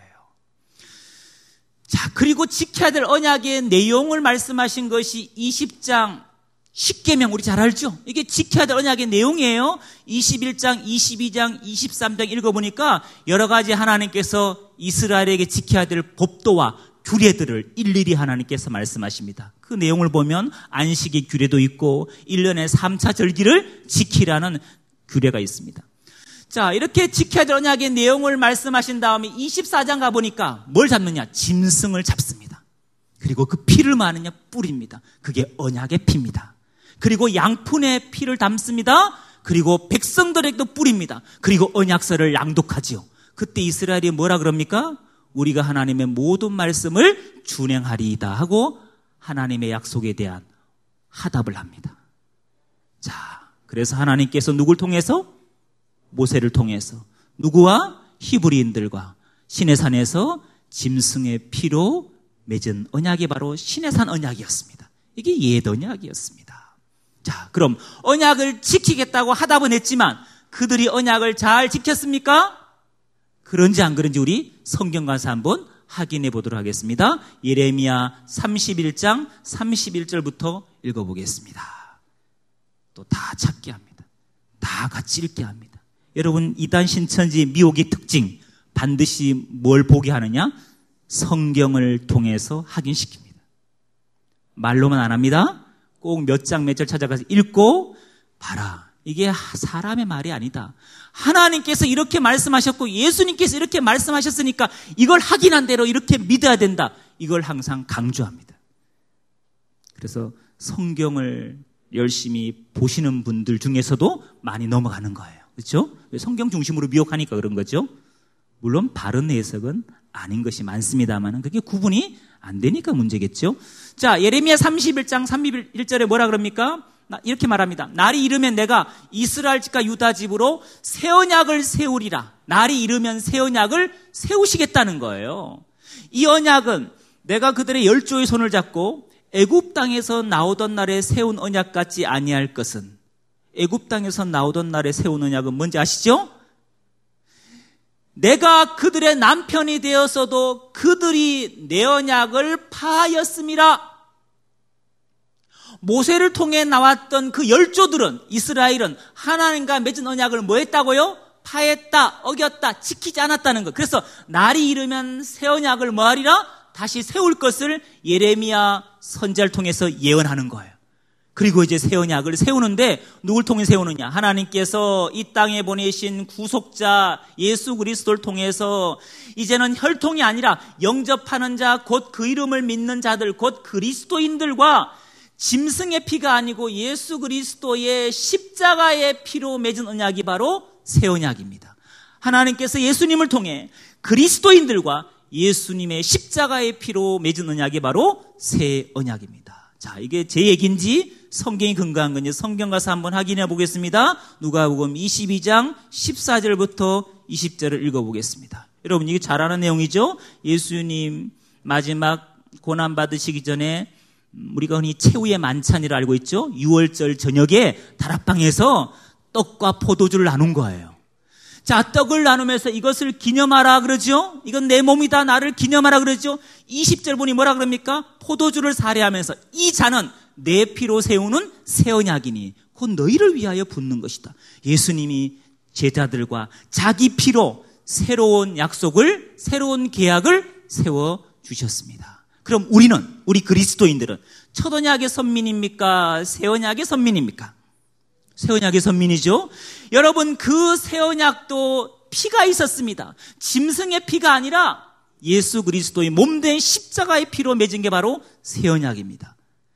자, 그리고 지켜야 될 언약의 내용을 말씀하신 것이 이십 장 십계명, 우리 잘 알죠? 이게 지켜야 될 언약의 내용이에요. 이십일 장, 이십이 장, 이십삼 장 읽어보니까 여러 가지 하나님께서 이스라엘에게 지켜야 될 법도와 규례들을 일일이 하나님께서 말씀하십니다. 그 내용을 보면 안식의 규례도 있고 일 년에 삼 차 절기를 지키라는 규례가 있습니다. 자, 이렇게 지켜야 될 언약의 내용을 말씀하신 다음에 이십사 장 가보니까 뭘 잡느냐? 짐승을 잡습니다. 그리고 그 피를 마느냐? 뿌립니다. 그게 언약의 피입니다. 그리고 양푼의 피를 담습니다. 그리고 백성들에게도 뿌립니다. 그리고 언약서를 낭독하지요. 그때 이스라엘이 뭐라 그럽니까? 우리가 하나님의 모든 말씀을 준행하리이다 하고 하나님의 약속에 대한 화답을 합니다. 자, 그래서 하나님께서 누굴 통해서? 모세를 통해서 누구와? 히브리인들과 시내산에서 짐승의 피로 맺은 언약이 바로 시내산 언약이었습니다. 이게 옛 언약이었습니다. 자, 그럼 언약을 지키겠다고 하답은 했지만 그들이 언약을 잘 지켰습니까? 그런지 안 그런지 우리 성경 가서 한번 확인해 보도록 하겠습니다. 예레미야 삼십일 장 삼십일 절부터 읽어보겠습니다. 또 다 찾게 합니다. 다 같이 읽게 합니다. 여러분, 이단 신천지 미혹의 특징, 반드시 뭘 보게 하느냐? 성경을 통해서 확인시킵니다. 말로만 안 합니다. 꼭 몇 장 몇 절 찾아가서 읽고 봐라. 이게 사람의 말이 아니다. 하나님께서 이렇게 말씀하셨고 예수님께서 이렇게 말씀하셨으니까 이걸 확인한 대로 이렇게 믿어야 된다. 이걸 항상 강조합니다. 그래서 성경을 열심히 보시는 분들 중에서도 많이 넘어가는 거예요. 그렇죠? 성경 중심으로 미혹하니까 그런 거죠. 물론 바른 해석은 아닌 것이 많습니다만 그게 구분이 안 되니까 문제겠죠. 자, 예레미야 삼십일 장 삼십일 절에 뭐라 그럽니까? 이렇게 말합니다. 날이 이르면 내가 이스라엘 집과 유다 집으로 새 언약을 세우리라. 날이 이르면 새 언약을 세우시겠다는 거예요. 이 언약은 내가 그들의 열조의 손을 잡고 애굽 땅에서 나오던 날에 세운 언약 같지 아니할 것은, 애굽 땅에서 나오던 날에 세운 언약은 뭔지 아시죠? 내가 그들의 남편이 되었어도 그들이 내 언약을 파하였음이라. 모세를 통해 나왔던 그 열조들은, 이스라엘은 하나님과 맺은 언약을 뭐 했다고요? 파했다, 어겼다, 지키지 않았다는 것. 그래서 날이 이르면 새 언약을 뭐 하리라? 다시 세울 것을 예레미야 선지자를 통해서 예언하는 거예요. 그리고 이제 새 언약을 세우는데 누굴 통해 세우느냐? 하나님께서 이 땅에 보내신 구속자 예수 그리스도를 통해서 이제는 혈통이 아니라 영접하는 자, 곧 그 이름을 믿는 자들, 곧 그리스도인들과 짐승의 피가 아니고 예수 그리스도의 십자가의 피로 맺은 언약이 바로 새 언약입니다. 하나님께서 예수님을 통해 그리스도인들과 예수님의 십자가의 피로 맺은 언약이 바로 새 언약입니다. 자, 이게 제 얘기인지 성경이 근거한 건지 성경 가서 한번 확인해 보겠습니다. 누가복음 이십이 장 십사 절부터 이십 절을 읽어보겠습니다. 여러분, 이게 잘 아는 내용이죠? 예수님 마지막 고난 받으시기 전에 우리가 흔히 최후의 만찬이라 알고 있죠? 유월절 저녁에 다락방에서 떡과 포도주를 나눈 거예요. 자, 떡을 나누면서 이것을 기념하라 그러죠? 이건 내 몸이다, 나를 기념하라 그러죠? 이십 절 보니 뭐라 그럽니까? 포도주를 사례하면서 이 잔은 내 피로 세우는 새 언약이니 곧 너희를 위하여 붓는 것이다. 예수님이 제자들과 자기 피로 새로운 약속을, 새로운 계약을 세워주셨습니다. 그럼 우리는, 우리 그리스도인들은 첫 언약의 선민입니까? 새 언약의 선민입니까? 새 언약의 선민이죠. 여러분, 그 새 언약도 피가 있었습니다. 짐승의 피가 아니라 예수 그리스도의 몸된 십자가의 피로 맺은 게 바로 새 언약입니다.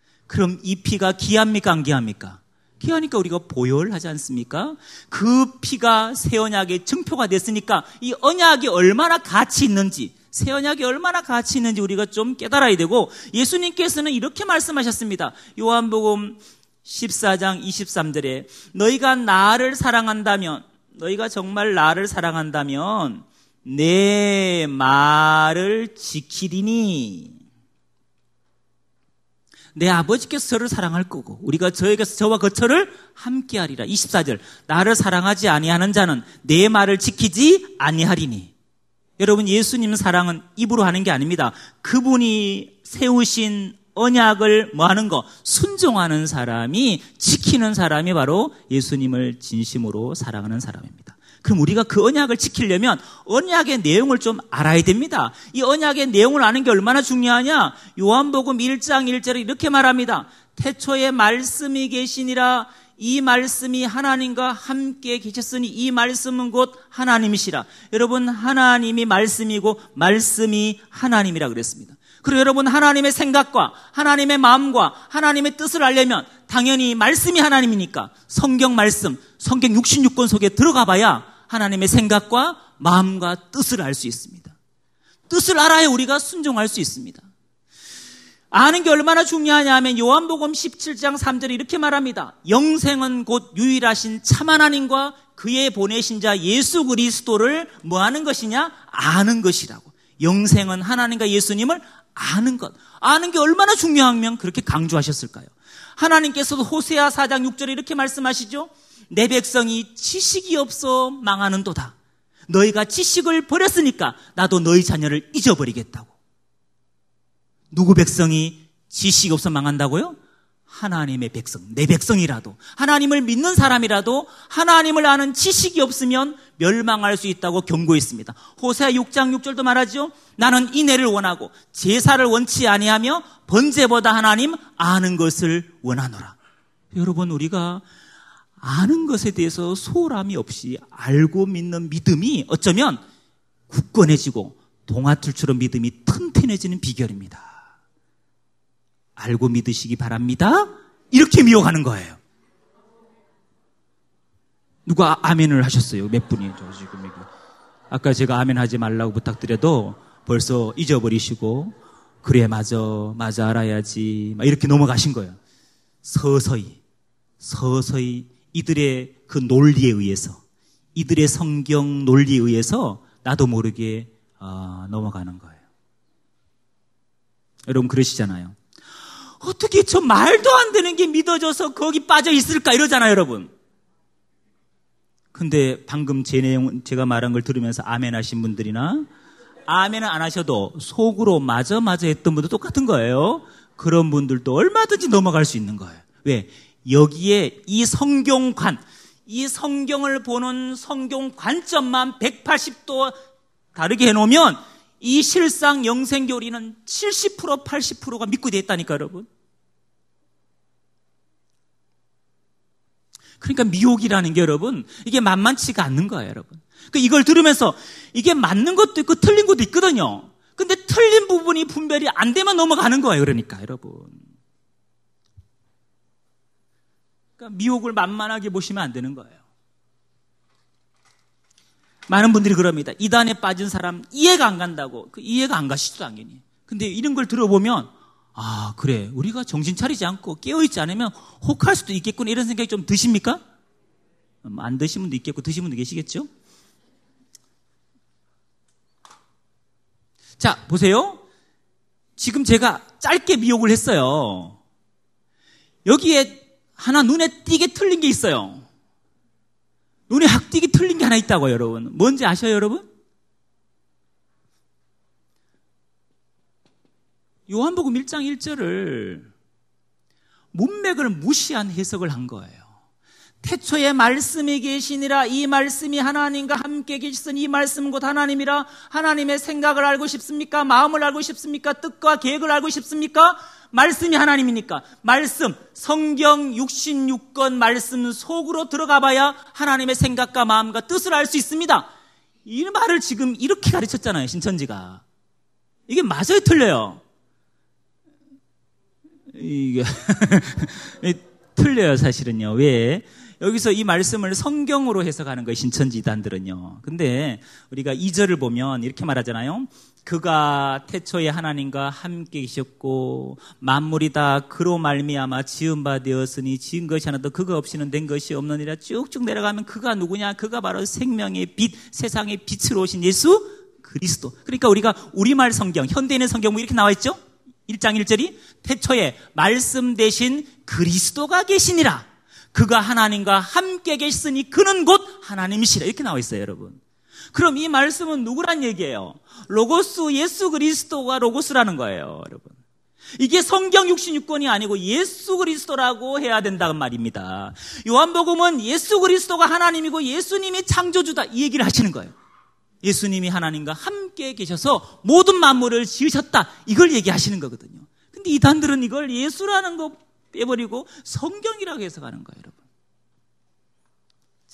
그럼 이 피가 귀합니까? 안 귀합니까? 귀하니까 우리가 보혈하지 않습니까? 그 피가 새 언약의 증표가 됐으니까 이 언약이 얼마나 가치 있는지, 새 언약이 얼마나 가치 있는지 우리가 좀 깨달아야 되고, 예수님께서는 이렇게 말씀하셨습니다. 요한복음 십사 장 이십삼 절에 너희가 나를 사랑한다면, 너희가 정말 나를 사랑한다면 내 말을 지키리니, 내 아버지께서 저를 사랑할 거고 우리가 저에게서 저와 거처를 함께하리라. 이십사 절 나를 사랑하지 아니하는 자는 내 말을 지키지 아니하리니. 여러분, 예수님 사랑은 입으로 하는 게 아닙니다. 그분이 세우신 언약을 뭐 하는 거? 순종하는 사람이, 지키는 사람이 바로 예수님을 진심으로 사랑하는 사람입니다. 그럼 우리가 그 언약을 지키려면 언약의 내용을 좀 알아야 됩니다. 이 언약의 내용을 아는 게 얼마나 중요하냐? 요한복음 일 장 일 절에 이렇게 말합니다. 태초에 말씀이 계시니라. 이 말씀이 하나님과 함께 계셨으니 이 말씀은 곧 하나님이시라. 여러분, 하나님이 말씀이고 말씀이 하나님이라 그랬습니다. 그리고 여러분, 하나님의 생각과 하나님의 마음과 하나님의 뜻을 알려면 당연히 말씀이 하나님이니까 성경 말씀, 성경 육십육 권 속에 들어가 봐야 하나님의 생각과 마음과 뜻을 알 수 있습니다. 뜻을 알아야 우리가 순종할 수 있습니다. 아는 게 얼마나 중요하냐 하면 요한복음 십칠 장 삼 절에 이렇게 말합니다. 영생은 곧 유일하신 참 하나님과 그의 보내신 자 예수 그리스도를 뭐 하는 것이냐? 아는 것이라고. 영생은 하나님과 예수님을 아는 것. 아는 게 얼마나 중요하면 그렇게 강조하셨을까요? 하나님께서도 호세아 사 장 육 절에 이렇게 말씀하시죠. 내 백성이 지식이 없어 망하는도다. 너희가 지식을 버렸으니까 나도 너희 자녀를 잊어버리겠다고. 누구 백성이 지식이 없어 망한다고요? 하나님의 백성, 내 백성이라도, 하나님을 믿는 사람이라도 하나님을 아는 지식이 없으면 멸망할 수 있다고 경고했습니다. 호세아 육 장 육 절도 말하죠. 나는 인애를 원하고 제사를 원치 아니하며 번제보다 하나님 아는 것을 원하노라. 여러분, 우리가 아는 것에 대해서 소홀함이 없이 알고 믿는 믿음이 어쩌면 굳건해지고 동아줄처럼 믿음이 튼튼해지는 비결입니다. 알고 믿으시기 바랍니다. 이렇게 미혹하는 거예요. 누가 아멘을 하셨어요? 몇 분이? 저 지금 이거. 아까 제가 아멘 하지 말라고 부탁드려도 벌써 잊어버리시고, 그래, 맞아, 맞아, 알아야지, 막 이렇게 넘어가신 거예요. 서서히, 서서히 이들의 그 논리에 의해서, 이들의 성경 논리에 의해서 나도 모르게 어, 넘어가는 거예요. 여러분, 그러시잖아요. 어떻게 저 말도 안 되는 게 믿어져서 거기 빠져 있을까 이러잖아요, 여러분. 근데 방금 제 내용, 제가 말한 걸 들으면서 아멘 하신 분들이나 아멘은 안 하셔도 속으로 맞아 맞아 했던 분도 똑같은 거예요. 그런 분들도 얼마든지 넘어갈 수 있는 거예요. 왜? 여기에 이 성경관, 이 성경을 보는 성경 관점만 백팔십 도 다르게 해놓으면 이 실상 영생교리는 칠십 퍼센트 팔십 퍼센트가 믿고 됐다니까, 여러분. 그러니까 미혹이라는 게, 여러분, 이게 만만치가 않는 거예요, 여러분. 그러니까 이걸 들으면서 이게 맞는 것도 있고 틀린 것도 있거든요. 근데 틀린 부분이 분별이 안 되면 넘어가는 거예요, 그러니까, 여러분. 그러니까 미혹을 만만하게 보시면 안 되는 거예요. 많은 분들이 그럽니다. 이단에 빠진 사람 이해가 안 간다고. 그 이해가 안 가시죠, 당연히. 근데 이런 걸 들어보면, 아, 그래, 우리가 정신 차리지 않고 깨어있지 않으면 혹할 수도 있겠구나, 이런 생각이 좀 드십니까? 안 드신 분도 있겠고 드신 분도 계시겠죠? 자, 보세요. 지금 제가 짧게 미혹을 했어요. 여기에 하나 눈에 띄게 틀린 게 있어요. 눈에 확 띄게 틀린 게 하나 있다고요, 여러분. 뭔지 아셔요, 여러분? 요한복음 일 장 일 절을 문맥을 무시한 해석을 한 거예요. 태초에 말씀이 계시니라. 이 말씀이 하나님과 함께 계시으니 이 말씀은 곧 하나님이라. 하나님의 생각을 알고 싶습니까? 마음을 알고 싶습니까? 뜻과 계획을 알고 싶습니까? 말씀이 하나님이니까 말씀, 성경 육십육 권 말씀 속으로 들어가 봐야 하나님의 생각과 마음과 뜻을 알 수 있습니다. 이 말을 지금 이렇게 가르쳤잖아요, 신천지가. 이게 맞아요, 틀려요? 이게 틀려요, 사실은요. 왜? 여기서 이 말씀을 성경으로 해석하는 거예요, 신천지 이단들은요. 근데 우리가 이 절을 보면 이렇게 말하잖아요. 그가 태초에 하나님과 함께 계셨고 만물이 다 그로 말미암아 지은 바 되었으니 지은 것이 하나도 그가 없이는 된 것이 없느니라. 쭉쭉 내려가면 그가 누구냐? 그가 바로 생명의 빛, 세상의 빛으로 오신 예수 그리스도. 그러니까 우리가 우리말 성경, 현대인의 성경 이렇게 나와 있죠? 일 장 일 절이 태초에 말씀 대신 그리스도가 계시니라. 그가 하나님과 함께 계시으니 그는 곧 하나님이시라. 이렇게 나와 있어요, 여러분. 그럼 이 말씀은 누구란 얘기예요? 로고스, 예수 그리스도가 로고스라는 거예요, 여러분. 이게 성경 육십육 권이 아니고 예수 그리스도라고 해야 된다는 말입니다. 요한복음은 예수 그리스도가 하나님이고 예수님이 창조주다, 이 얘기를 하시는 거예요. 예수님이 하나님과 함께 계셔서 모든 만물을 지으셨다, 이걸 얘기하시는 거거든요. 근데 이단들은 이걸 예수라는 거 빼버리고 성경이라고 해석하는 거예요, 여러분. 자,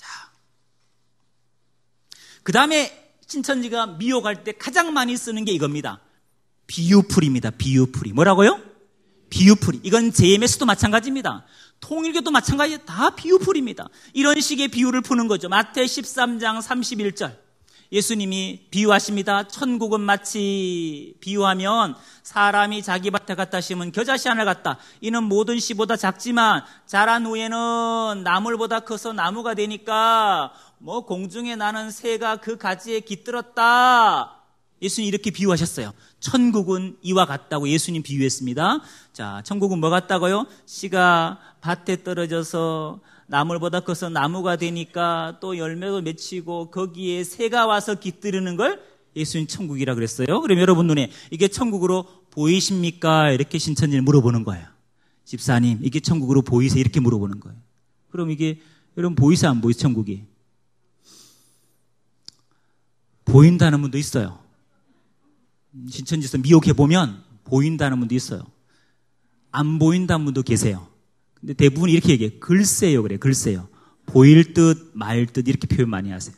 그 다음에 신천지가 미혹할 때 가장 많이 쓰는 게 이겁니다. 비유풀이입니다. 비유풀이. 뭐라고요? 비유풀이. 이건 제엠에스도 마찬가지입니다. 통일교도 마찬가지, 다 비유풀이입니다. 이런 식의 비유를 푸는 거죠. 마태 십삼 장 삼십일 절. 예수님이 비유하십니다. 천국은 마치, 비유하면 사람이 자기 밭에 갖다 심은 겨자씨 하나를 갖다, 이는 모든 씨보다 작지만 자란 후에는 나물보다 커서 나무가 되니까 뭐 공중에 나는 새가 그 가지에 깃들었다, 예수님 이렇게 비유하셨어요. 천국은 이와 같다고 예수님 비유했습니다. 자, 천국은 뭐 같다고요? 씨가 밭에 떨어져서 나물보다 커서 나무가 되니까 또 열매도 맺히고 거기에 새가 와서 깃들이는 걸 예수님 천국이라 그랬어요. 그럼 여러분 눈에 이게 천국으로 보이십니까? 이렇게 신천지를 물어보는 거예요. 집사님, 이게 천국으로 보이세요? 이렇게 물어보는 거예요. 그럼 이게 여러분 보이세요? 안 보이세요? 천국이? 보인다는 분도 있어요. 신천지에서 미혹해보면 보인다는 분도 있어요. 안 보인다는 분도 계세요. 근데 대부분 이렇게 얘기해요. 글쎄요 그래요. 글쎄요. 보일 듯 말 듯 이렇게 표현 많이 하세요.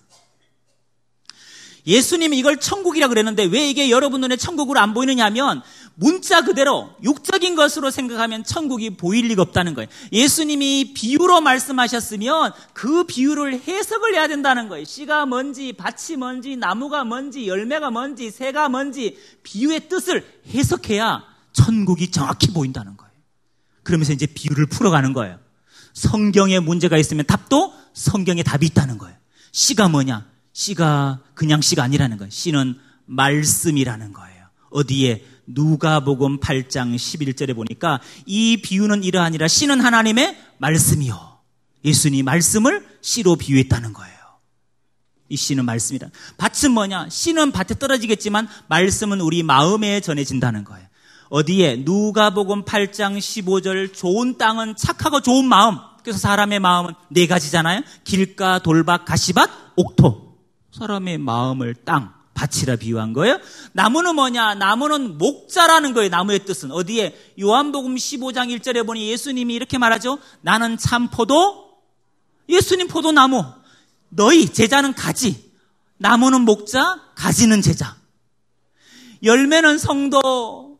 예수님이 이걸 천국이라 그랬는데 왜 이게 여러분 눈에 천국으로 안 보이느냐 하면 문자 그대로 육적인 것으로 생각하면 천국이 보일 리가 없다는 거예요. 예수님이 비유로 말씀하셨으면 그 비유를 해석을 해야 된다는 거예요. 씨가 뭔지, 밭이 뭔지, 나무가 뭔지, 열매가 뭔지, 새가 뭔지 비유의 뜻을 해석해야 천국이 정확히 보인다는 거예요. 그러면서 이제 비유를 풀어가는 거예요. 성경에 문제가 있으면 답도 성경에 답이 있다는 거예요. 씨가 뭐냐? 씨가 그냥 씨가 아니라는 거예요. 씨는 말씀이라는 거예요. 어디에? 누가복음 팔 장 십일 절에 보니까 이 비유는 이러하니라. 씨는 하나님의 말씀이요. 예수님이 말씀을 씨로 비유했다는 거예요. 이 씨는 말씀이라. 밭은 뭐냐? 씨는 밭에 떨어지겠지만 말씀은 우리 마음에 전해진다는 거예요. 어디에? 누가복음 팔 장 십오 절 좋은 땅은 착하고 좋은 마음. 그래서 사람의 마음은 네 가지잖아요. 길가, 돌밭, 가시밭, 옥토. 사람의 마음을 땅, 밭이라 비유한 거예요. 나무는 뭐냐? 나무는 목자라는 거예요. 나무의 뜻은 어디에? 요한복음 십오 장 일 절에 보니 예수님이 이렇게 말하죠. 나는 참 포도, 예수님 포도나무, 너희 제자는 가지, 나무는 목자, 가지는 제자. 열매는 성도,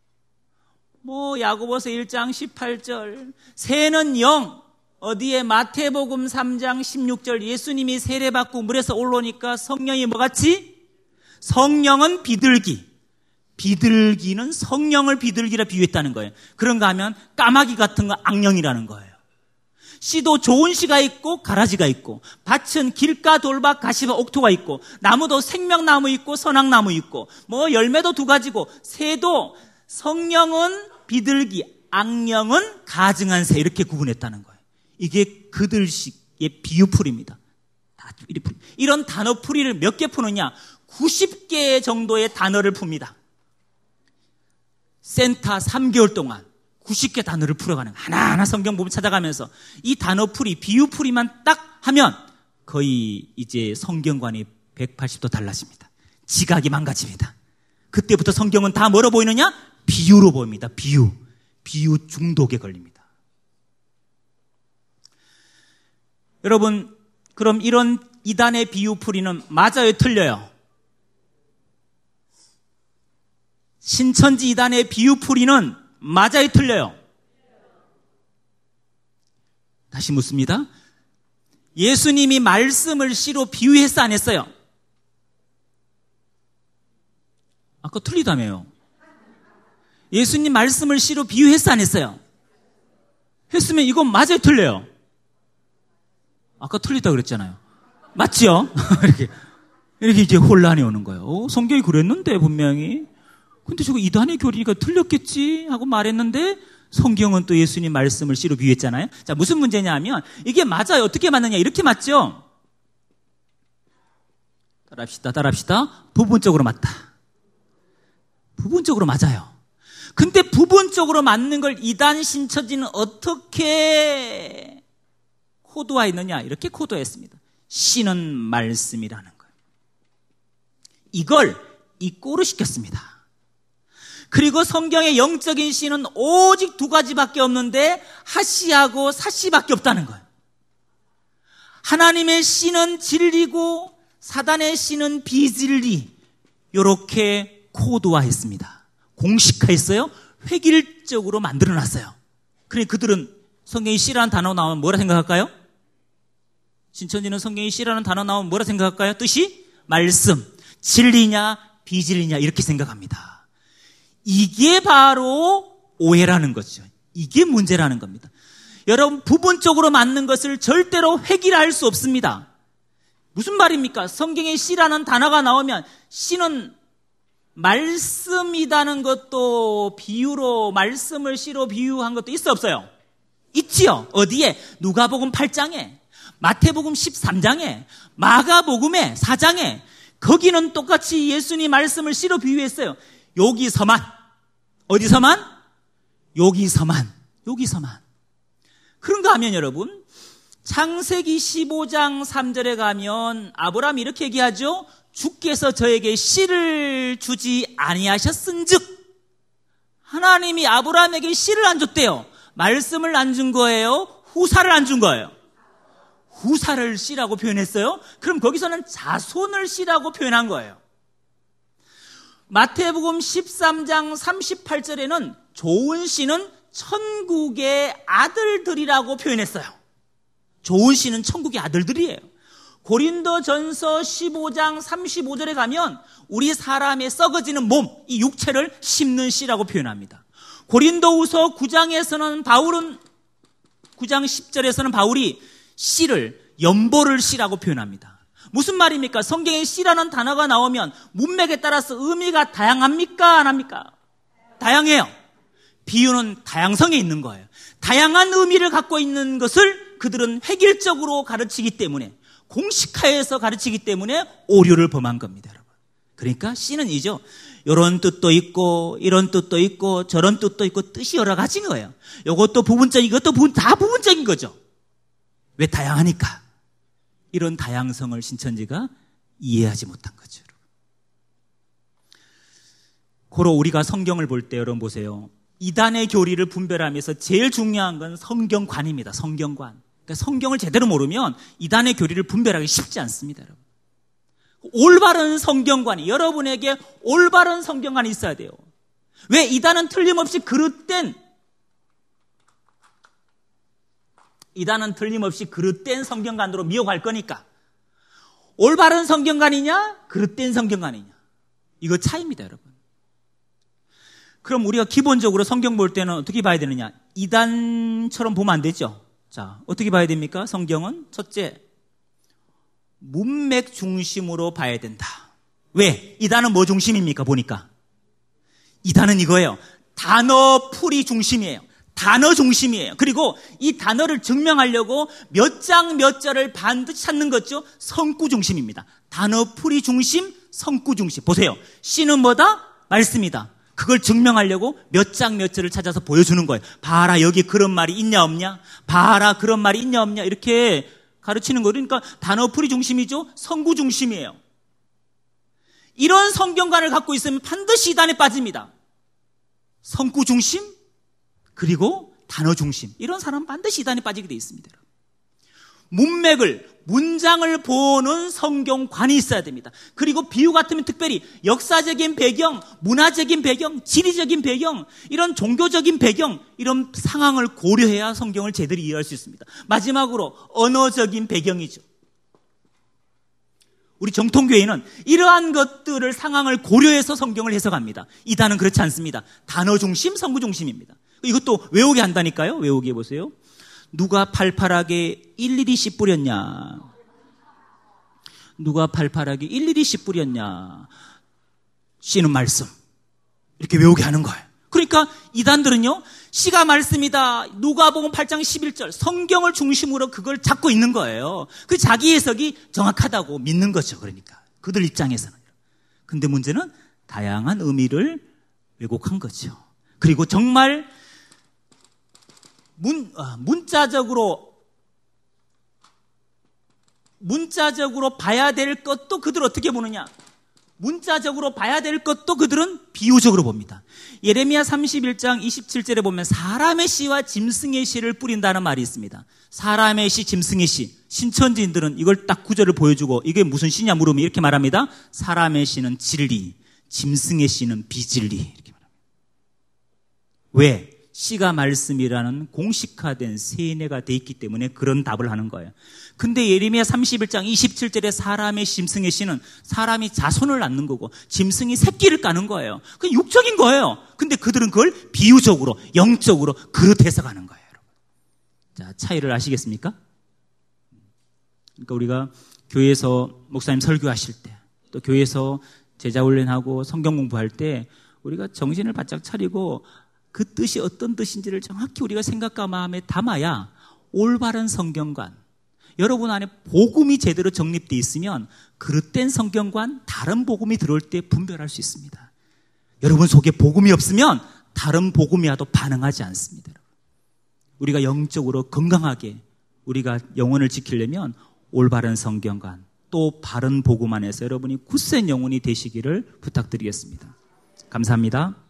뭐 야고보서 일 장 십팔 절, 새는 영, 어디에? 마태복음 삼 장 십육 절 예수님이 세례받고 물에서 올라오니까 성령이 뭐같이? 성령은 비둘기, 비둘기는 성령을 비둘기라 비유했다는 거예요. 그런가 하면 까마귀 같은 건 악령이라는 거예요. 씨도 좋은 씨가 있고 가라지가 있고, 밭은 길가, 돌밭, 가시밭, 옥토가 있고, 나무도 생명나무 있고 선악나무 있고, 뭐 열매도 두 가지고, 새도 성령은 비둘기, 악령은 가증한 새, 이렇게 구분했다는 거예요. 이게 그들식의 비유풀이입니다. 이런 단어풀이를 몇 개 푸느냐? 구십 개 정도의 단어를 풉니다. 센터 삼 개월 동안 구십 개 단어를 풀어가는 거예요. 하나하나 성경 부분 찾아가면서 이 단어풀이, 비유풀이만 딱 하면 거의 이제 성경관이 백팔십 도 달라집니다. 지각이 망가집니다. 그때부터 성경은 다 뭐로 보이느냐? 비유로 보입니다. 비유. 비유 중독에 걸립니다. 여러분, 그럼 이런 이단의 비유풀이는 맞아요, 틀려요? 신천지 이단의 비유풀이는 맞아요, 틀려요? 다시 묻습니다. 예수님이 말씀을 씨로 비유했어, 안 했어요? 아까 틀리다며요. 예수님 말씀을 씨로 비유했어, 안 했어요? 했으면 이건 맞아요, 틀려요? 아까 틀리다 그랬잖아요. 맞죠? 이렇게, 이렇게 이제 혼란이 오는 거예요. 어, 성경이 그랬는데, 분명히. 근데 저거 이단의 교리니까 틀렸겠지? 하고 말했는데, 성경은 또 예수님 말씀을 씨로 비유했잖아요. 자, 무슨 문제냐 하면, 이게 맞아요. 어떻게 맞느냐? 이렇게 맞죠? 따라합시다, 따라합시다. 부분적으로 맞다. 부분적으로 맞아요. 근데 부분적으로 맞는 걸 이단 신천지는 어떻게 코드화했느냐? 이렇게 코드화했습니다. 씨는 말씀이라는 거예요. 이걸 이꼬르 시켰습니다. 그리고 성경의 영적인 씨는 오직 두 가지밖에 없는데 하씨하고 사씨밖에 없다는 거예요. 하나님의 씨는 진리고 사단의 씨는 비진리. 이렇게 코드화했습니다. 공식화했어요. 획일적으로 만들어놨어요. 그러니 그들은 성경이 씨라는 단어 나오면 뭐라 생각할까요? 신천지는 성경이 씨라는 단어 나오면 뭐라 생각할까요? 뜻이? 말씀. 진리냐 비진리냐 이렇게 생각합니다. 이게 바로 오해라는 거죠. 이게 문제라는 겁니다. 여러분, 부분적으로 맞는 것을 절대로 획일할 수 없습니다. 무슨 말입니까? 성경에 씨라는 단어가 나오면 씨는 말씀이라는 것도 비유로, 말씀을 씨로 비유한 것도 있어 없어요? 있지요. 어디에? 누가복음 팔 장에, 마태복음 십삼 장에, 마가복음에 사 장에, 거기는 똑같이 예수님 말씀을 씨로 비유했어요. 여기서만, 어디서만? 여기서만, 여기서만. 그런가 하면 여러분, 창세기 십오 장 삼 절에 가면 아브라함이 이렇게 얘기하죠. 주께서 저에게 씨를 주지 아니하셨은즉, 하나님이 아브라함에게 씨를 안 줬대요. 말씀을 안 준 거예요? 후사를 안 준 거예요? 후사를 씨라고 표현했어요. 그럼 거기서는 자손을 씨라고 표현한 거예요. 마태복음 십삼 장 삼십팔 절에는 좋은 씨는 천국의 아들들이라고 표현했어요. 좋은 씨는 천국의 아들들이에요. 고린도전서 십오 장 삼십오 절에 가면 우리 사람의 썩어지는 몸, 이 육체를 심는 씨라고 표현합니다. 고린도후서 구 장에서는 바울은 구 장 십 절에서는 바울이 씨를, 연보를 씨라고 표현합니다. 무슨 말입니까? 성경에 씨라는 단어가 나오면 문맥에 따라서 의미가 다양합니까? 안 합니까? 다양해요. 비유는 다양성에 있는 거예요. 다양한 의미를 갖고 있는 것을 그들은 획일적으로 가르치기 때문에, 공식화해서 가르치기 때문에 오류를 범한 겁니다, 여러분. 그러니까 씨는 이죠. 이런 뜻도 있고 이런 뜻도 있고 저런 뜻도 있고 뜻이 여러 가지인 거예요. 이것도 부분적인, 이것도 부분, 다 부분적인 거죠. 왜? 다양하니까. 이런 다양성을 신천지가 이해하지 못한 거죠. 고로 우리가 성경을 볼 때 여러분 보세요. 이단의 교리를 분별하면서 제일 중요한 건 성경관입니다. 성경관. 그러니까 성경을 제대로 모르면 이단의 교리를 분별하기 쉽지 않습니다, 여러분. 올바른 성경관이, 여러분에게 올바른 성경관이 있어야 돼요. 왜? 이단은 틀림없이 그릇된, 이단은 틀림없이 그릇된 성경관으로 미혹할 거니까. 올바른 성경관이냐, 그릇된 성경관이냐, 이거 차이입니다, 여러분. 그럼 우리가 기본적으로 성경 볼 때는 어떻게 봐야 되느냐? 이단처럼 보면 안 되죠. 자, 어떻게 봐야 됩니까? 성경은 첫째, 문맥 중심으로 봐야 된다. 왜? 이단은 뭐 중심입니까? 보니까 이단은 이거예요. 단어 풀이 중심이에요. 단어 중심이에요. 그리고 이 단어를 증명하려고 몇 장 몇 절을 반드시 찾는 거죠. 성구 중심입니다. 단어 풀이 중심, 성구 중심. 보세요. 씨는 뭐다? 말씀이다. 그걸 증명하려고 몇 장 몇 절을 찾아서 보여주는 거예요. 봐라, 여기 그런 말이 있냐 없냐? 봐라, 그런 말이 있냐 없냐? 이렇게 가르치는 거예요. 그러니까 단어 풀이 중심이죠. 성구 중심이에요. 이런 성경관을 갖고 있으면 반드시 이단에 빠집니다. 성구 중심, 그리고 단어 중심. 이런 사람은 반드시 이단에 빠지게 되어 있습니다. 문맥을, 문장을 보는 성경관이 있어야 됩니다. 그리고 비유 같으면 특별히 역사적인 배경, 문화적인 배경, 지리적인 배경, 이런 종교적인 배경, 이런 상황을 고려해야 성경을 제대로 이해할 수 있습니다. 마지막으로 언어적인 배경이죠. 우리 정통교회는 이러한 것들을, 상황을 고려해서 성경을 해석합니다. 이단은 그렇지 않습니다. 단어 중심, 성구 중심입니다. 이것도 외우게 한다니까요. 외우게 해보세요. 누가 팔팔하게 일일이 씨 뿌렸냐? 누가 팔팔하게 일일이 씨 뿌렸냐? 씨는 말씀. 이렇게 외우게 하는 거예요. 그러니까 이단들은요, 씨가 말씀이다, 누가복음 팔 장 십일 절, 성경을 중심으로 그걸 잡고 있는 거예요. 그 자기 해석이 정확하다고 믿는 거죠. 그러니까 그들 입장에서는. 근데 문제는 다양한 의미를 왜곡한 거죠. 그리고 정말 문, 아, 문자적으로 문자적으로 봐야 될 것도 그들 어떻게 보느냐? 문자적으로 봐야 될 것도 그들은 비유적으로 봅니다. 예레미야 삼십일 장 이십칠 절에 보면 사람의 씨와 짐승의 씨를 뿌린다는 말이 있습니다. 사람의 씨, 짐승의 씨. 신천지인들은 이걸 딱 구절을 보여주고 이게 무슨 씨냐 물으면 이렇게 말합니다. 사람의 씨는 진리, 짐승의 씨는 비진리. 이렇게 말합니다. 왜? 씨가 말씀이라는 공식화된 세뇌가 돼 있기 때문에 그런 답을 하는 거예요. 근데 예레미야 삼십일 장 이십칠 절에 사람의 짐승의 씨는 사람이 자손을 낳는 거고 짐승이 새끼를 까는 거예요. 그게 육적인 거예요. 근데 그들은 그걸 비유적으로, 영적으로 그릇 해석하는 거예요. 여러분. 자, 차이를 아시겠습니까? 그러니까 우리가 교회에서 목사님 설교하실 때, 또 교회에서 제자 훈련하고 성경 공부할 때 우리가 정신을 바짝 차리고 그 뜻이 어떤 뜻인지를 정확히 우리가 생각과 마음에 담아야 올바른 성경관, 여러분 안에 복음이 제대로 정립되어 있으면 그릇된 성경관, 다른 복음이 들어올 때 분별할 수 있습니다. 여러분 속에 복음이 없으면 다른 복음이 와도 반응하지 않습니다. 우리가 영적으로 건강하게 우리가 영혼을 지키려면 올바른 성경관, 또 바른 복음 안에서 여러분이 굳센 영혼이 되시기를 부탁드리겠습니다. 감사합니다.